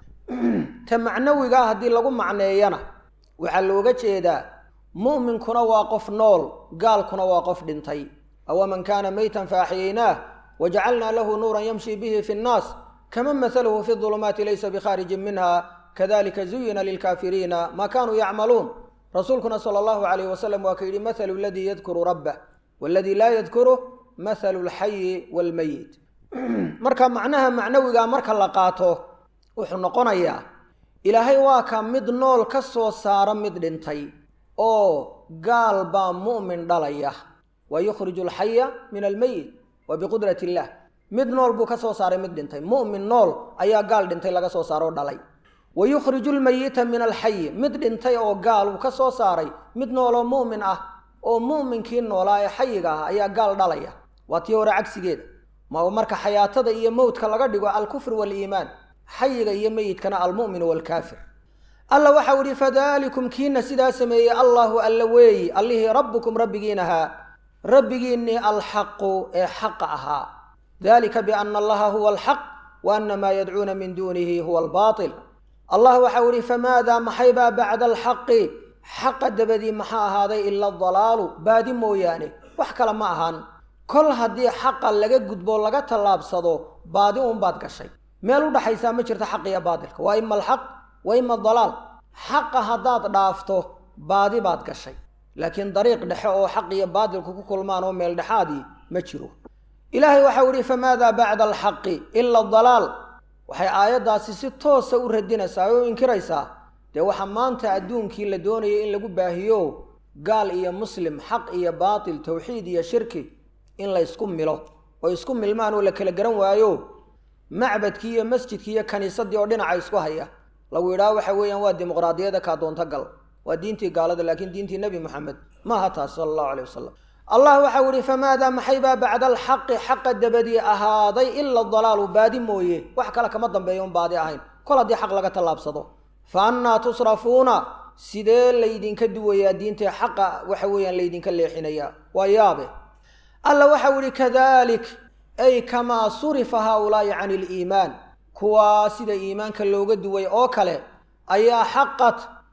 ta macnawigaa haddii lagu macneeyana waxaa looga jeedaa mu'minkuna waa qof nool gaalkuna waa qof dhintay awaman kaana maytan faaxiyaynaah wajacalnaa lahu nuuran yamshi bihi fi nnaas kaman mahaluhu fi dulumaati laysa bikhaarijin minha kadalika zuyina lilkaafiriina maa kaanuu yacmaluun rasuulkuna sala allahu calayhi wasalam waa ka yidhi mathalu aladii yadkuru rabbah waaladii laa yadkuruh mathalu lxayi waalmayit marka macnaha macnawigaa marka la qaato wuxuu noqonayaa ilaahay waa ka mid nool ka soo saara mid dhintay oo gaal baa mu'min dhalaya wa yukhriju alxaya min almayit wa biqudrati illaah mid nool buu ka soo saaray mid dhintay mu'min nool ayaa gaal dhintay laga soo saaroo dhalay wa yukhriju lmayita min alxayi mid dhintay oo gaal uu ka soo saaray mid nooloo mu'min ah oo mu'minkii noolaa ee xayiga ah ayaa gaal dhalaya waa tii hore cagsigeeda ma marka xayaatada iyo mowdka laga dhigo alkufr waaliimaan xayiga iyo meyidkana almu'min waalkaafir alla waxau idhi fadaalikum kiina sidaa sameeyey allahu alla weeyi allihii rabbukum rabbigiinahaa rabbigiinnii alxaqu ee xaqa ahaa dalika biana allaha huwa alxaq wa ana maa yadcuuna min duunihi huwa albaatil allah waxau idhi famaadaa maxaybaa bacda alxaqi xaqa dabadii maxaa ahaaday ila adalaalu baadi mooyaane wax kale ma ahaan kol haddii xaqa laga gudbo laga tallaabsado baadi uunbaad gashay meel u dhaxaysaa ma jirto xaq iyo baadilka waa ima alxaq wa ima adalaal xaqa haddaad dhaafto baadi baad gashay laakiin dariiq dhexe oo xaq iyo baadilku ku kulmaan oo meel dhexaadii ma jiro ilaahay waxau idhi famaadaa bacda alxaqi ila adalaal waxay aayaddaasi si toosa u radinaysaa oo inkiraysaa dee waxaa maanta adduunkii la doonayay in lagu baahiyo gaal iyo muslim xaq iyo baatil tawxiid iyo shirki in la ysku milo oo isku milmaan oo la kala garan waayo macbadkii iyo masjidkii iyo kaniisadii oo dhinaca isku haya lagu yidhaha waxa weeyaan waa dimuqraadiyada kaa doonto gal waa diintii gaalada laakiin diintii nebi moxamed maaha taas sala allahu caleyh wasalam allah waxau idhi famaadaa maxaybaa bacda alxaqi xaqa dabadii ahaaday ila dalaalu baadi mooye wax kale kama dambeeyo un baadi ahayn kol haddii xaq laga tallaabsado fa annaa tusrafuuna sidee laydinka duwayaa diintii xaqa waxa weeyaan laydinka leexinayaa waa yaabe alla waxau idhi kadalik ay kamaa surifa haaulaa'i cani iliimaan kuwaa sida iimaanka looga duway oo kale ayaa xaqat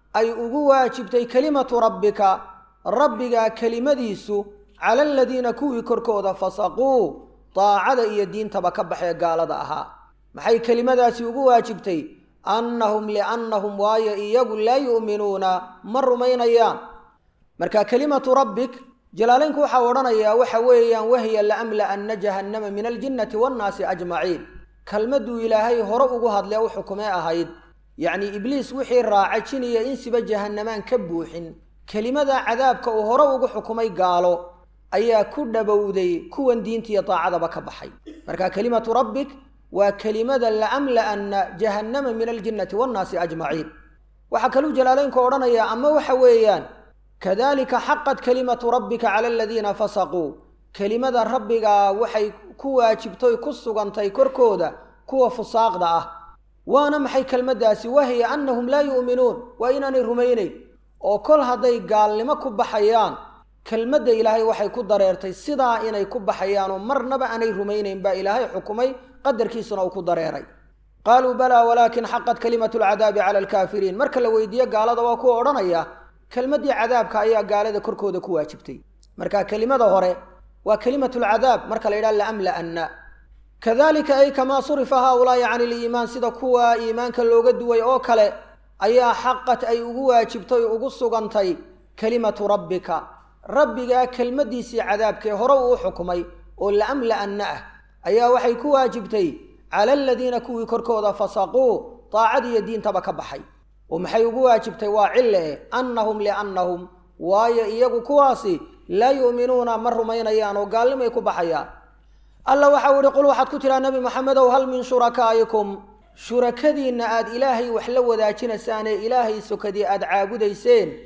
أي أقواجبتي كلمة ربك ربك كلمديسو على الذين كوي كركودا فسقوا طاعة إيا الدين تبكبحي قال داها محي كلمة داسي أقواجبتي أنهم لأنهم وايا إياقوا لا يؤمنون مروا مين أيام مركا كلمة ربك جلالينك وحاورنا يا وحويا وهي لأملأن جهنم من الجنة والناس أجمعين كلمة إلهي هرؤوا هاد لأو حكماء هايد يعني إبليس وحي الراعجين يا إنسي بجهنمان كبوحين كلمة عذابك وهرؤوا حكماء قالوا أيا كد بودي كون دينتي يطاعد بكبحي مركا كلمة ربك وكلمة لأملأن جهنم من الجنة والناس أجمعين وحكلوا جلالينك ورنا يا أما وحويان كذلك حقت كلمة ربك على الذين فسقوا كلمة ربك وحي كوا جبتوي كسوغانتاي كركودا كوا فساق دا وانا محي كلمة داسي وهي أنهم لا يؤمنون وإنني رميني وكل هذي قال لما كبحيان كلمة إلهي وحي كدريرتي صدا إني كبحيان ومرنبا أني رمينين با إلهي حكمي قدر كيسنا وكدريري قالوا بلى ولكن حقت كلمة العذاب على الكافرين مركا لويدية قال هذا وكو أورانيا كلمة عذابك أيها قال هذا كركودا كوا جبتي مركا كلمة هوري وكلمة العذاب مركا ليلان لأملأن كذلك أي كما صرف هؤلاء عن الإيمان سيدا كوا إيمان كاللوغد ويأوكال أيها حقت أي أقوى جبتي أقصو غنتي كلمة ربك ربك كلمة ديسي عذابك هرو حكمي ولأملأنه أيها وحي كوا جبتي على الذين كوي كركودا فساقوا طاعدي الدين تبك بحي ومحي أقوى جبتي وعله أنهم لأنهم وايا إياقو كواسي لا يؤمنون مروا مينيان وقال لما يكو بحيان الله وحاول يقول واحد كتير نبي محمد وهل من شركائكم شركدي إن آد إلهي وحلو ذاكنا ساني إلهي سكدي آد عابديسين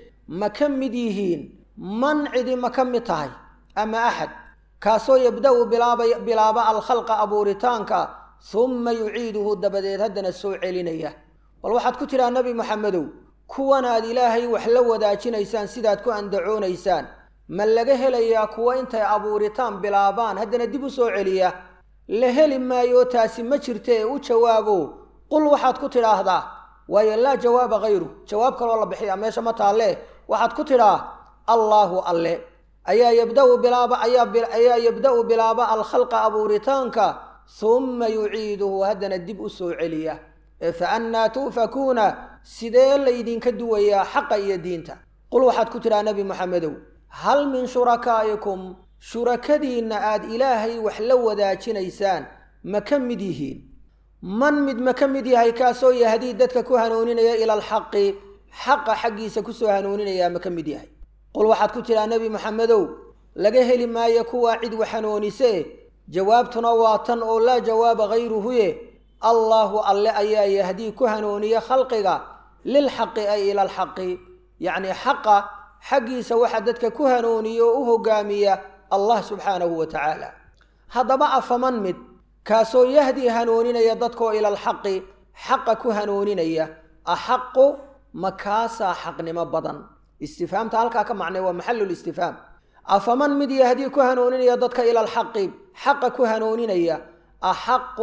مكمديهين من عدي مكمتاي أما أحد كاسو يبدأ بلابا, بلابا الخلق أبو ريتانكا ثم يعيده الدبديت هدنا السوء لنيه والواحد كتير نبي محمد كوانا آد إلهي وحلو ذاكنا إسان سيداتكو أندعون إسان ما لغا هليا كوا انت ابوريتان بلابان هدنا ديبو سو عليا لهل ما يوتاسي ما جرتي او جوابو قل waxaad ku tiraahdaa way la jawaab غيره jawaab kale wala bixiya meesha ma taale waxaad ku tiraa Allahu alle ayaa yabda'u bilaba ayaa bil ayaa yabda'u bilaba al khalqa aburitaanka thumma yu'iiduhu hadana dib u soo celiya fa anna tufakuna sidee leedinka duwaya xaqa iyo diinta qul waxaad ku tiraa nabi maxamedow هل من شركائكم شركدين آد إلهي وحلو ذاكينيسان مكمديهين من مد مكمديهي كاسو يهدي ددك كهنونين إلى الحق حق حقي سكسو هنونين يا مكمديهي قل واحد كتير نبي محمدو لقيه لما يكوى عد وحنونيسي جواب تنواتا أو لا جواب غيره الله الله أيا يهدي كهنوني خلقك للحق أي إلى الحق يعني حق حقيسا وحدتك كهنوني وهو قامية الله سبحانه وتعالى هذا بقى فمن مد كاسو يهدي هنونين يددكو إلى الحق حق كهنونين أحق مكاسا حق نمبضا استفهام تعالك كمعنى ومحل الاستفهام أفمن مد يهدي كهنونين يددك إلى الحق حق كهنونين أحق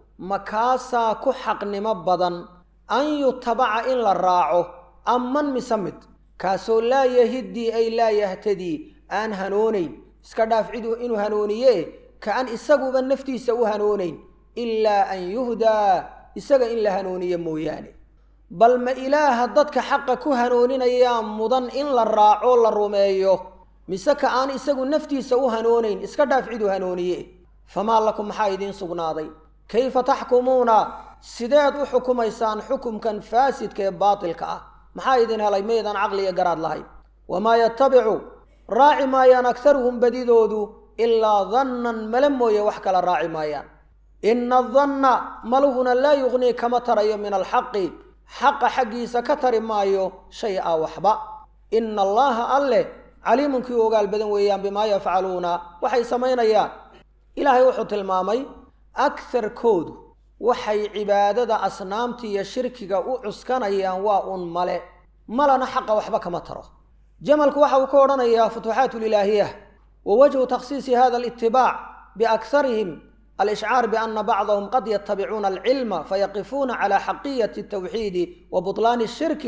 مكاسا كحق نمبضا أن يتبع إلا الراعه أمن مسمد كاسو لا يهدي أي لا يهتدي أن هنوني اسكداف عدو إنو هنونيه كأن إساقو بالنفتي سو هنونين إلا أن يهدى إساق إلا هنوني موياني بل ما إله ضدك حقك هنونين أيام مضن إلا الراعو للروميو مساك أن إساقو النفتي سو هنونين اسكداف عدو هنونيه فما لكم حايدين سقناضي كيف تحكمون سداد حكم إيسان حكم كان فاسد كباطل كأه محايدين هلاي ميدان عقلي قراد لهي وما يتبع راعي مايان أكثرهم بديدودو إلا ظنا ملمو يوحك للراعي مايان إن الظن ملهنا لا يغني كما ترى من الحق حق حقي سكتر مايو شيئا وحبا إن الله أله عليم كيو قال بدن ويان بما يفعلون وحي سمين ايان إلهي وحط المامي أكثر كود وحي عبادة أصنامتي يشركك وعسكان أيان واء ملئ ملنا حق وحبك متره جملك وحو كورنا يا فتوحات الإلهية ووجه تخصيص هذا الاتباع بأكثرهم الإشعار بأن بعضهم قد يتبعون العلم فيقفون على حقية التوحيد وبطلان الشرك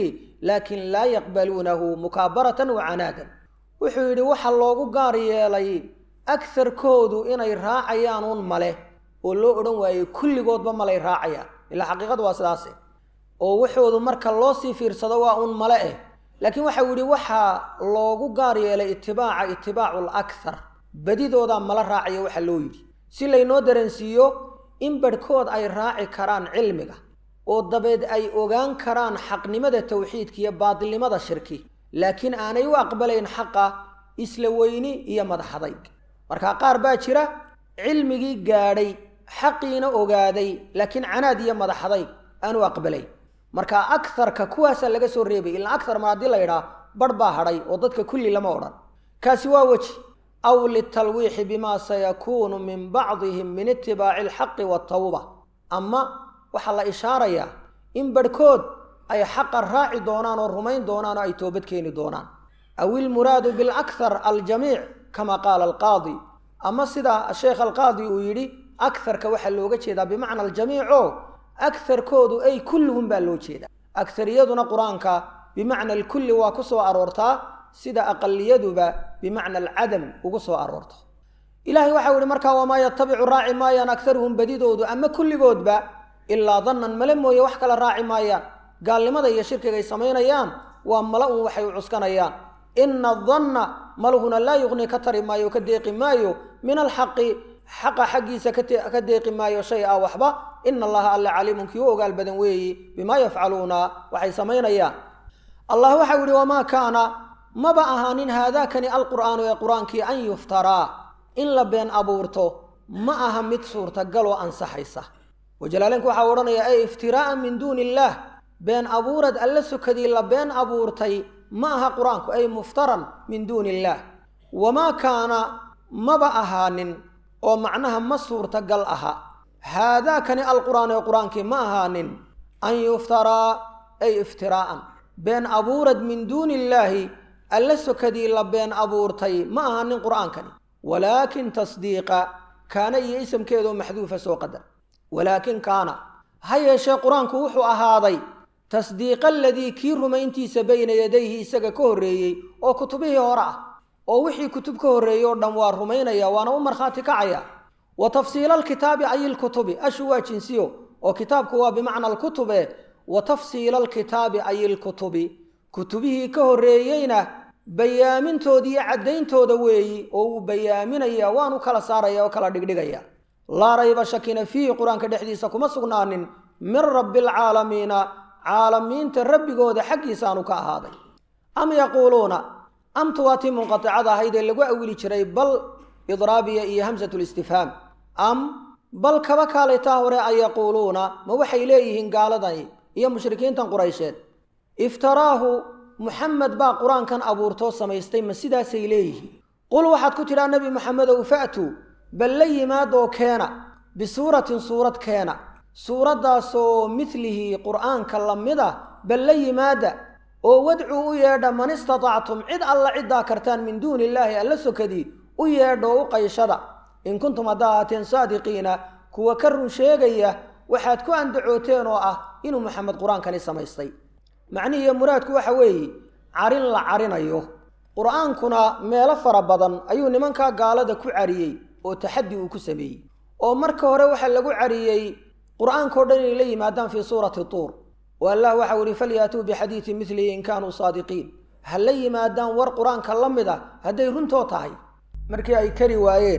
laakin laa yaqbaluunahu mukaabaratan wa canaadan wuxuu yidhi waxa loogu gaar yeelay agarkoodu inay raacayaan uun male oo loo odhan waayey kulligoodba malay raacayaan ilaa xaqiiqadu waa sidaase oo waxoodu marka loo sii fiirsado waa uun male eh laakiin waxau yidhi waxaa loogu gaar yeelay itibaaca itibaacu lakthar badidoodaa mala raacaya waxa loo yidhi si laynoo dareensiiyo in badhkood ay raaci karaan cilmiga oo dabeed ay ogaan karaan xaqnimada tawxiidka iyo baadilnimada shirki laakiin aanay u aqbalayn xaqa isla weyni iyo madaxadayg markaa qaar baa jira cilmigii gaadhay xaqiina ogaaday laakiin canaad iyo madaxadayg aanu aqbalayn markaa akarka kuwaasaa laga soo reebay ilaa akar mar haddii la yidhaa barh baa hadhay oo dadka kulli lama odhan kaasi waa weji aw litalwiixi bimaa sayakuunu min bacdihim min itibaaci alxaqi waatawba ama waxaa la ishaarayaa in barhkood ay xaqa raaci doonaan oo rumayn doonaan oo ay toobad keeni doonaan aw ilmuraadu bilakhar aljamiic kama qaala alqaadi ama sida sheekh alqaadi uu yidhi akarka waxaa looga jeedaa bimacna aljamiico akarkoodu ay kulluhum baa loo jeedaa akariyaduna qur-aanka bimacna alkulli waa ku soo aroortaa sida aqaliyaduba bimacna alcadam ugu soo aroorto ilaahay waxau yihi markaa wamaa yatabicu raaci maayaan akaruhum badidoodu ama kulligoodba ilaa dannan male mooye wax kala raaci maayaan gaalnimada iyo shirkiga ay samaynayaan waa mala un waxay u cuskanayaan ina danna maluhuna laa yuqni ka tari maayo ka deeqi maayo min alxaqi xaqa xaggiisa ka deeqi maayo shay a waxba ina allaha alla caliimun kii u ogaal badan weeyi bimaa yafcaluuna waxay samaynayaan allah waxau yihi wamaa kaana maba ahaanin haadaakani alqur'aanu ee qur-aankii an yuftaraa in la been abuurto ma aha mid suurtagaloo ansaxaysa wajalaaleenku waxaa odhanayaa ay iftiraa'an min duuni illaah been abuurad alla sokadii la been abuurtay ma aha qur-aanku ay muftaran min duuni illaah wamaa kaana maba ahaanin oo macnaha ma suurtagal aha haadaakani alqur'aan ee qur-aankii ma ahaanin an yuftaraa ay iftiraa'an been abuurad min duuni illaahi alla sokadii la been abuurtay ma ahaanin qur-aankani walaakin tasdiiqa kaana iyo isamkeedoo maxduufa soo qadar walaakin kaana ha yeeshee qur-aanku wuxuu ahaaday tasdiiqa aladii kii rumayntiisa bayna yadayhi isaga ka horreeyey oo kutubihii hore ah oo wixii kutub ka horreeyey oo dhan waa rumaynaya waana u markhaati kacaya wa tafsiila alkitaabi ay ilkutubi ashu waa jinsiyo oo kitaabku waa bimacna alkutube wa tafsiila alkitaabi ay ilkutubi kutubihii ka horreeyeyna bayaamintooda iyo caddayntooda weeyi oo uu bayaaminaya waanu kala saaraya oo kala dhigdhigaya laa rayba shakina fiihi qur-aanka dhexdiisa kuma sugnaanin min rabbi alcaalamiina caalamiinta rabbigooda xaggiisaanu ka ahaaday am yaquuluuna amtu waa tii munqaticada ahayd ee lagu awili jiray bal idraabiya iyo hamsatu listifhaam am bal kaba kaalaytaa hore an yaquuluuna ma waxay leeyihiin gaaladani iyo mushrikiintan quraysheed iftaraahu muxamed baa qur-aankan abuurtoo samaystay ma sidaasay leeyihiin qul waxaad ku tidhaa nebi moxamedow fa'tuu bal la yimaadoo keena bisuuratin suurad keena suuraddaasoo midlihi qur'aanka la mida bal la yimaada oo wadcuu u yeedha man istatactum cid alla ciddaa kartaan min duuni illaahi alla sokadii u yeedhoo u qayshada in kuntum haddaa ahaateen saadiqiina kuwa ka run sheegaya waxaad ku andacooteen oo ah inuu moxamed qur-aankani samaystay macnihiiyo muraadku waxa weeye carin la carinayo qur-aankuna meelo fara badan ayuu nimankaa gaalada ku cariyey oo taxaddi uu ku sameeyey oo marka hore waxaa lagu cariyey qur-aankao dhan inay la yimaadaan fii suurati tuur oo allah waxau ihi falyaatuu bixadiidin midlihi in kaanuu saadiqiin ha la yimaadaan war qur-aanka la mid a hadday runtoo tahay markii ay kari waayeen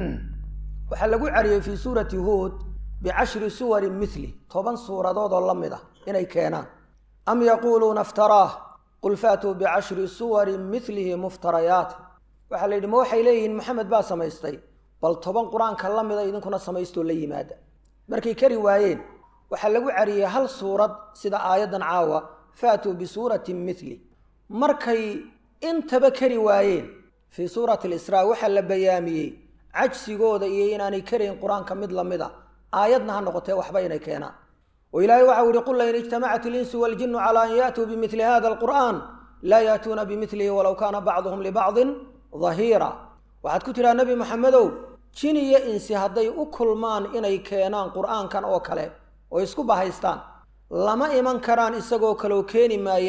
waxaa lagu cariyey fii suurati huud bicashri suwarin midli toban suuradoodoo la mid ah inay keenaan am yaquuluuna iftaraah qul faatuu bicashri suwarin midlihi muftarayaat waxaa la yidhi ma waxay leeyihiin maxamed baa samaystay bal toban qur-aanka la mida idinkuna samaystoo la yimaada markay kari waayeen waxaa lagu cariyey hal suurad sida aayaddan caawa faatuu bisuuratin midli markay intaba kari waayeen fii suurati alisraa waxaa la bayaamiyey cajsigooda iyo inaanay karayn qur-aanka mid la mid a aayadna ha noqotee waxba inay keenaan oo ilaahay waxau yihi qul lain ijtamacat ilinsu waaljinu calaa an ya'tuu bimidli hada alqur'aan laa ya'tuuna bimidlihi walow kaana bacduhum libacdin dahiira waxaad ku tidhaha nebi moxamedow jin iyo insi hadday u kulmaan inay keenaan qur'aankan oo kale oo isku bahaystaan lama iman karaan isagoo kaleo keeni maayaan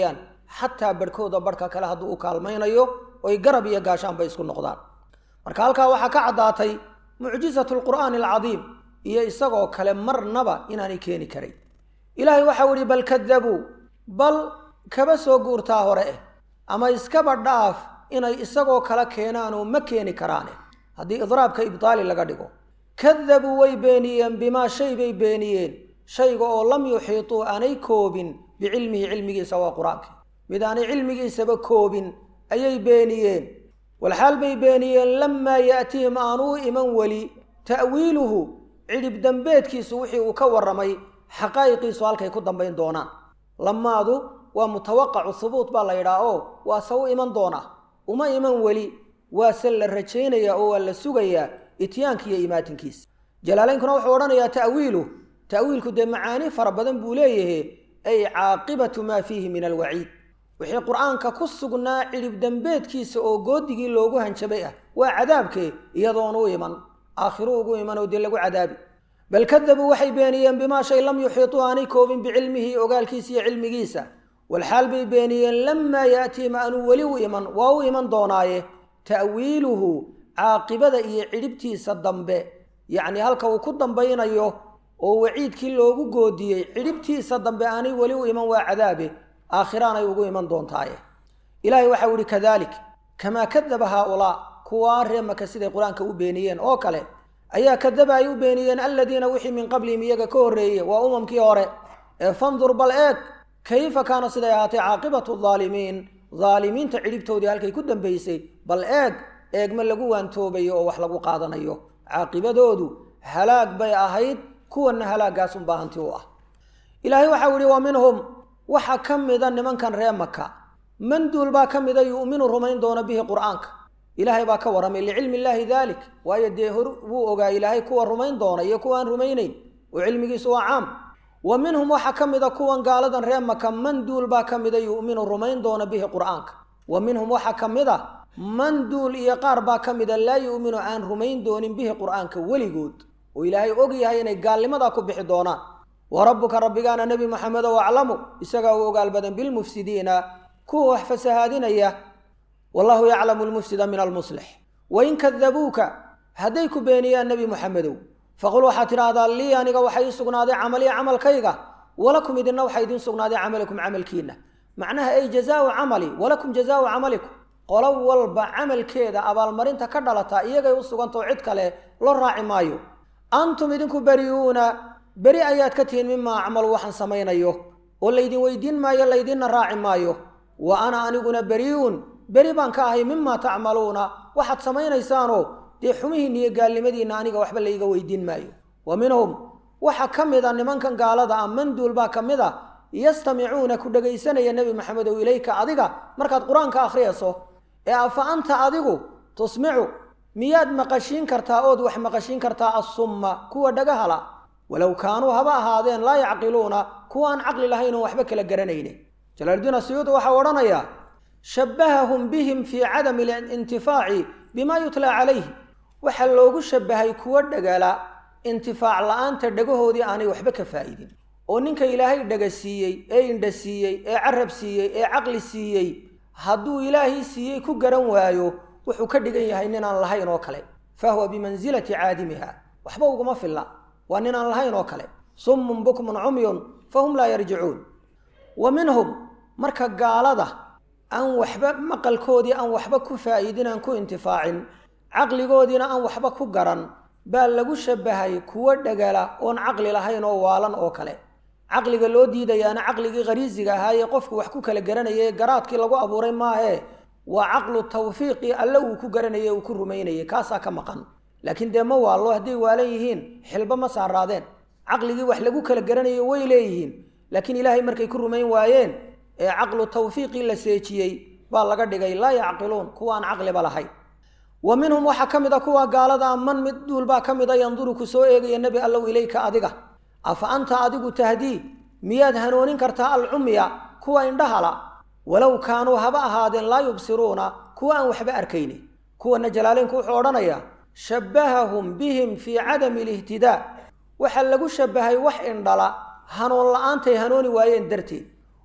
xataa barhkooda barhka kale hadduu u kaalmaynayo oy garab iyo gaashaan bay isku noqdaan marka halkaa waxaa ka caddaatay mucjizatu lqur'aani alcadiim iyo isagoo kale marnaba inaanay keeni karay ilaahay waxau ihi bal kadabuu bal kaba soo guurtaa hore eh ama iskaba dhaaf inay isagoo kala keenaan oo ma keeni karaane haddii idraabka ibtaali laga dhigo kadabuu way beeniyeen bimaa shay bay beeniyeen shayga oo lam yuxiituu aanay koobin bicilmihi cilmigiisa waa qur-aankii mid aanay cilmigiisaba koobin ayay beeniyeen walxaal bay beeniyeen lamaa ya'tihim aanuu iman weli ta'wiiluhu cidhib dambeedkiisu wixii uu ka warramay xaqaa'iqiisu halkay ku dambayn doonaan lamaadu waa mutawaqacu hubuut baa la yidhaha oo waa se u iman doonaa uma iman weli waa se la rajaynayaa oo waa la sugayaa ityaanka iyo imaatinkiisa jalaalaynkuna wuxuu odhanayaa ta'wiilu ta'wiilku dee macaani fara badan buu leeyahay ay caaqibatu maa fiihi min alwaciid wixii qur-aanka ku sugnaa cidhib dambeedkiisa oo goodigii loogu hanjabay ah waa cadaabkee iyadoon u iman aakhiru ugu iman oo dee lagu cadaabi bal kadabuu waxay beeniyeen bimaa shay lam yuxiituu aanay koobin bicilmihi ogaalkiisa iyo cilmigiisa walxaal bay beeniyeen lamaa ya'tiihim aanuu weli u iman waa u iman doonaaye ta'wiiluhu caaqibada iyo cidhibtiisa dambe yacni halka uu ku dambaynayo oo waciidkii loogu goodiyey cidhibtiisa dambe aanay weli u iman waa cadaabe aakhiraanay ugu iman doontaaye ilaahay waxau ihi kadalik kamaa kadaba haaulaa kuwaa ree maka siday qur-aanka u beeniyeen oo kale ayaa kadaba ay u beeniyeen aladiina wixii min qablihim iyaga ka horreeye waa umamkii hore ee fandur bal eeg kayfa kaana siday ahaatay caaqibatu daalimiin daalimiinta cidhibtoodii halkay ku dambaysay bal eeg eegma lagu waantoobayo oo wax lagu qaadanayo caaqibadoodu halaag bay ahayd kuwanna halaagaasunbaa hanti u ah ilaahay waxau ihi wa minhum waxa ka mida nimankan ree maka manduul baa ka mida yu'minu rumayn doona bihi qur'aanka ilaahay baa ka warramay licilmi illaahi daalik waayo dee hor wuu ogaa ilaahay kuwa rumayn doona iyo kuwa aan rumaynayn oo cilmigiisu waa caam wa minhum waxa ka mida kuwan gaaladan ree maka manduul baa ka mida yu'minu rumayn doona bihi qur'aanka wa minhum waxa ka mid a manduul iyo qaar baa ka mida laa yu'minu aan rumayn doonin bihi qur'aanka weligood oo ilaahay og yahay inay gaalnimadaa ku bixi doonaan wa rabbuka rabbigaana nebi maxamedow aclamu isagaa u ogaal badan bilmufsidiina kuwa wax fasahaadinaya wallahu yaclamu almufsida min almuslix wain kadabuuka hadday ku beeniyaan nebi maxamedow faqul waxaad tidhaahdaa lii aniga waxay ii sugnaaday camaliya camalkayga walakum idinna waxaa idiin sugnaaday camalakum camalkiina macnaha ay jazaau camali walakum jazaau camalikum qolo walba camalkeeda abaalmarinta ka dhalataa iyagay u sugantao cid kale loo raaci maayo antum idinku beri'uuna beri ayaad ka tihiin mimaa acmalu waxaan samaynayo oo laydin weydiin maayo laydinna raaci maayo wa ana aniguna beri'uun beri baan ka ahay mimaa tacmaluuna waxaad samaynaysaanoo dee xumihiinna iyo gaalnimadiinna aniga waxba layga weydiin maayo wa minhum waxa ka mid a nimankan gaalada ah manduul baa ka mid a yastamicuuna ku dhegaysanaya nebi maxamedow ilayka adiga markaad qur-aanka akhriyayso ee afa anta adigu tusmicu miyaad maqashiin kartaa ood wax maqashiin kartaa assumma kuwa dhagahala walow kaanuu haba ahaadeen laa yacqiluuna kuwa aan caqli lahayn oo waxba kala garanayne jalaaludiin asiyuudi waxau odhanayaa shabbahahum bihim fii cadami alintifaaci bimaa yutlaa calayhi waxaa loogu shabbahay kuwa dhagala intifaac la-aanta dhagahoodii aanay waxba ka faa'idin oo ninka ilaahay dhaga siiyey ee indha siiyey ee carab siiyey ee caqli siiyey hadduu ilaahay siiyey ku garan waayo wuxuu ka dhigan yahay ninaan lahayn oo kale fa huwa bimansilati caadimiha waxba uguma filla waa ninaan lahayn oo kale summun bukmun cumyun fahum laa yarjicuun wa minhum marka gaalada aan waxba maqalkoodii aan waxba ku faa'iidin aan ku intifaacin caqligoodiina aan waxba ku garan baa lagu shabbahay kuwo dhagala oon caqli lahayn oo waalan oo kale caqliga loo diidayaana caqligii khariisiga ahaa ee qofku wax ku kala garanayay ee garaadkii lagu abuuray maahee waa caqlu tawfiiqii alle uu ku garanayay uu ku rumaynayay kaasaa ka maqan laakiin dee ma waallo hadday waalan yihiin xilba ma saaraadeen caqligii wax lagu kala garanayo way leeyihiin laakiin ilaahay markay ku rumayn waayeen ee caqlu tawfiiqii la seejiyey baa laga dhigay laa yacqiluun kuwa aan caqliba lahayn wa minhum waxaa ka mid a kuwa gaalada man mid duul baa ka mid a yanduru ku soo eegaya nebi allow ilayka adiga afa anta adigu tahdii miyaad hanoonin kartaa alcumya kuwa indhahala walow kaanuu haba ahaadeen laa yubsiruuna kuwa aan waxba arkayni kuwana jalaaleynku wuxuu odhanayaa shabbahahum bihim fii cadami alihtidaa waxaa lagu shabbahay wax indhala hanuun la-aantay hanooni waayeen darteed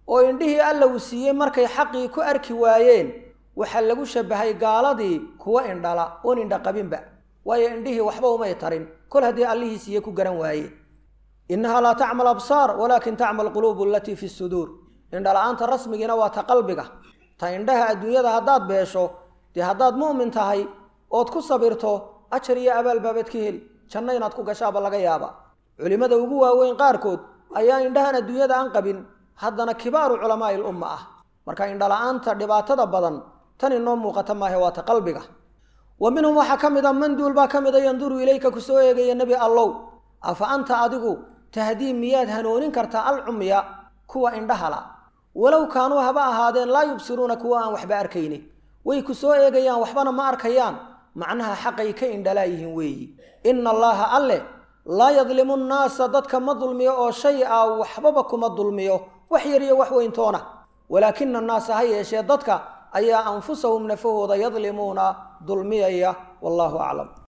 oo indhihii alla uu siiyey markay xaqii ku arki waayeen waxa lagu shabahay gaaladii kuwa indhala oo indha qabinba waayo indhihii waxba uma tarin kol hadii allihii siiyey ku garan waayeen innaha la ta'mal absar walakin ta'mal qulub allati fi sudur indhala-aanta rasmigiina waa ta qalbiga ta indhaha adduunyada haddaad beesho dee haddaad mu'min tahay ood ku sabirto ajar iyo abaal baabad ka heli janno inaad ku gashaaba laga yaaba culimada ugu waaweyn qaarkood ayaa indhahan adduunyada aan qabin haddana kibaaru culamaa'il umma ah marka indhala-aanta dhibaatada badan tan inoo muuqata maahe waa ta qalbiga wa minhum waxa kamida man duul baa kamida yanduru ilayka ku soo eegaya nabi allow afa anta adigu tahdii miyaad hanoonin kartaa alcumya kuwa indhahala walow kaanuu haba ahaadeen laa yubsiruuna kuwa aan waxba arkaynin way ku soo eegayaan waxbana ma arkayaan macnaha xaqay ka indhalaayihiin weeyi inna allaha alle laa yadlimu nnaasa dadka ma dulmiyo oo shay a waxbaba kuma dulmiyo wax yar iyo wax weyntoona walaakina annaasa ha yeeshee dadka ayaa anfusahum nafahooda yadlimuuna dulmiyaya wallaahu aclam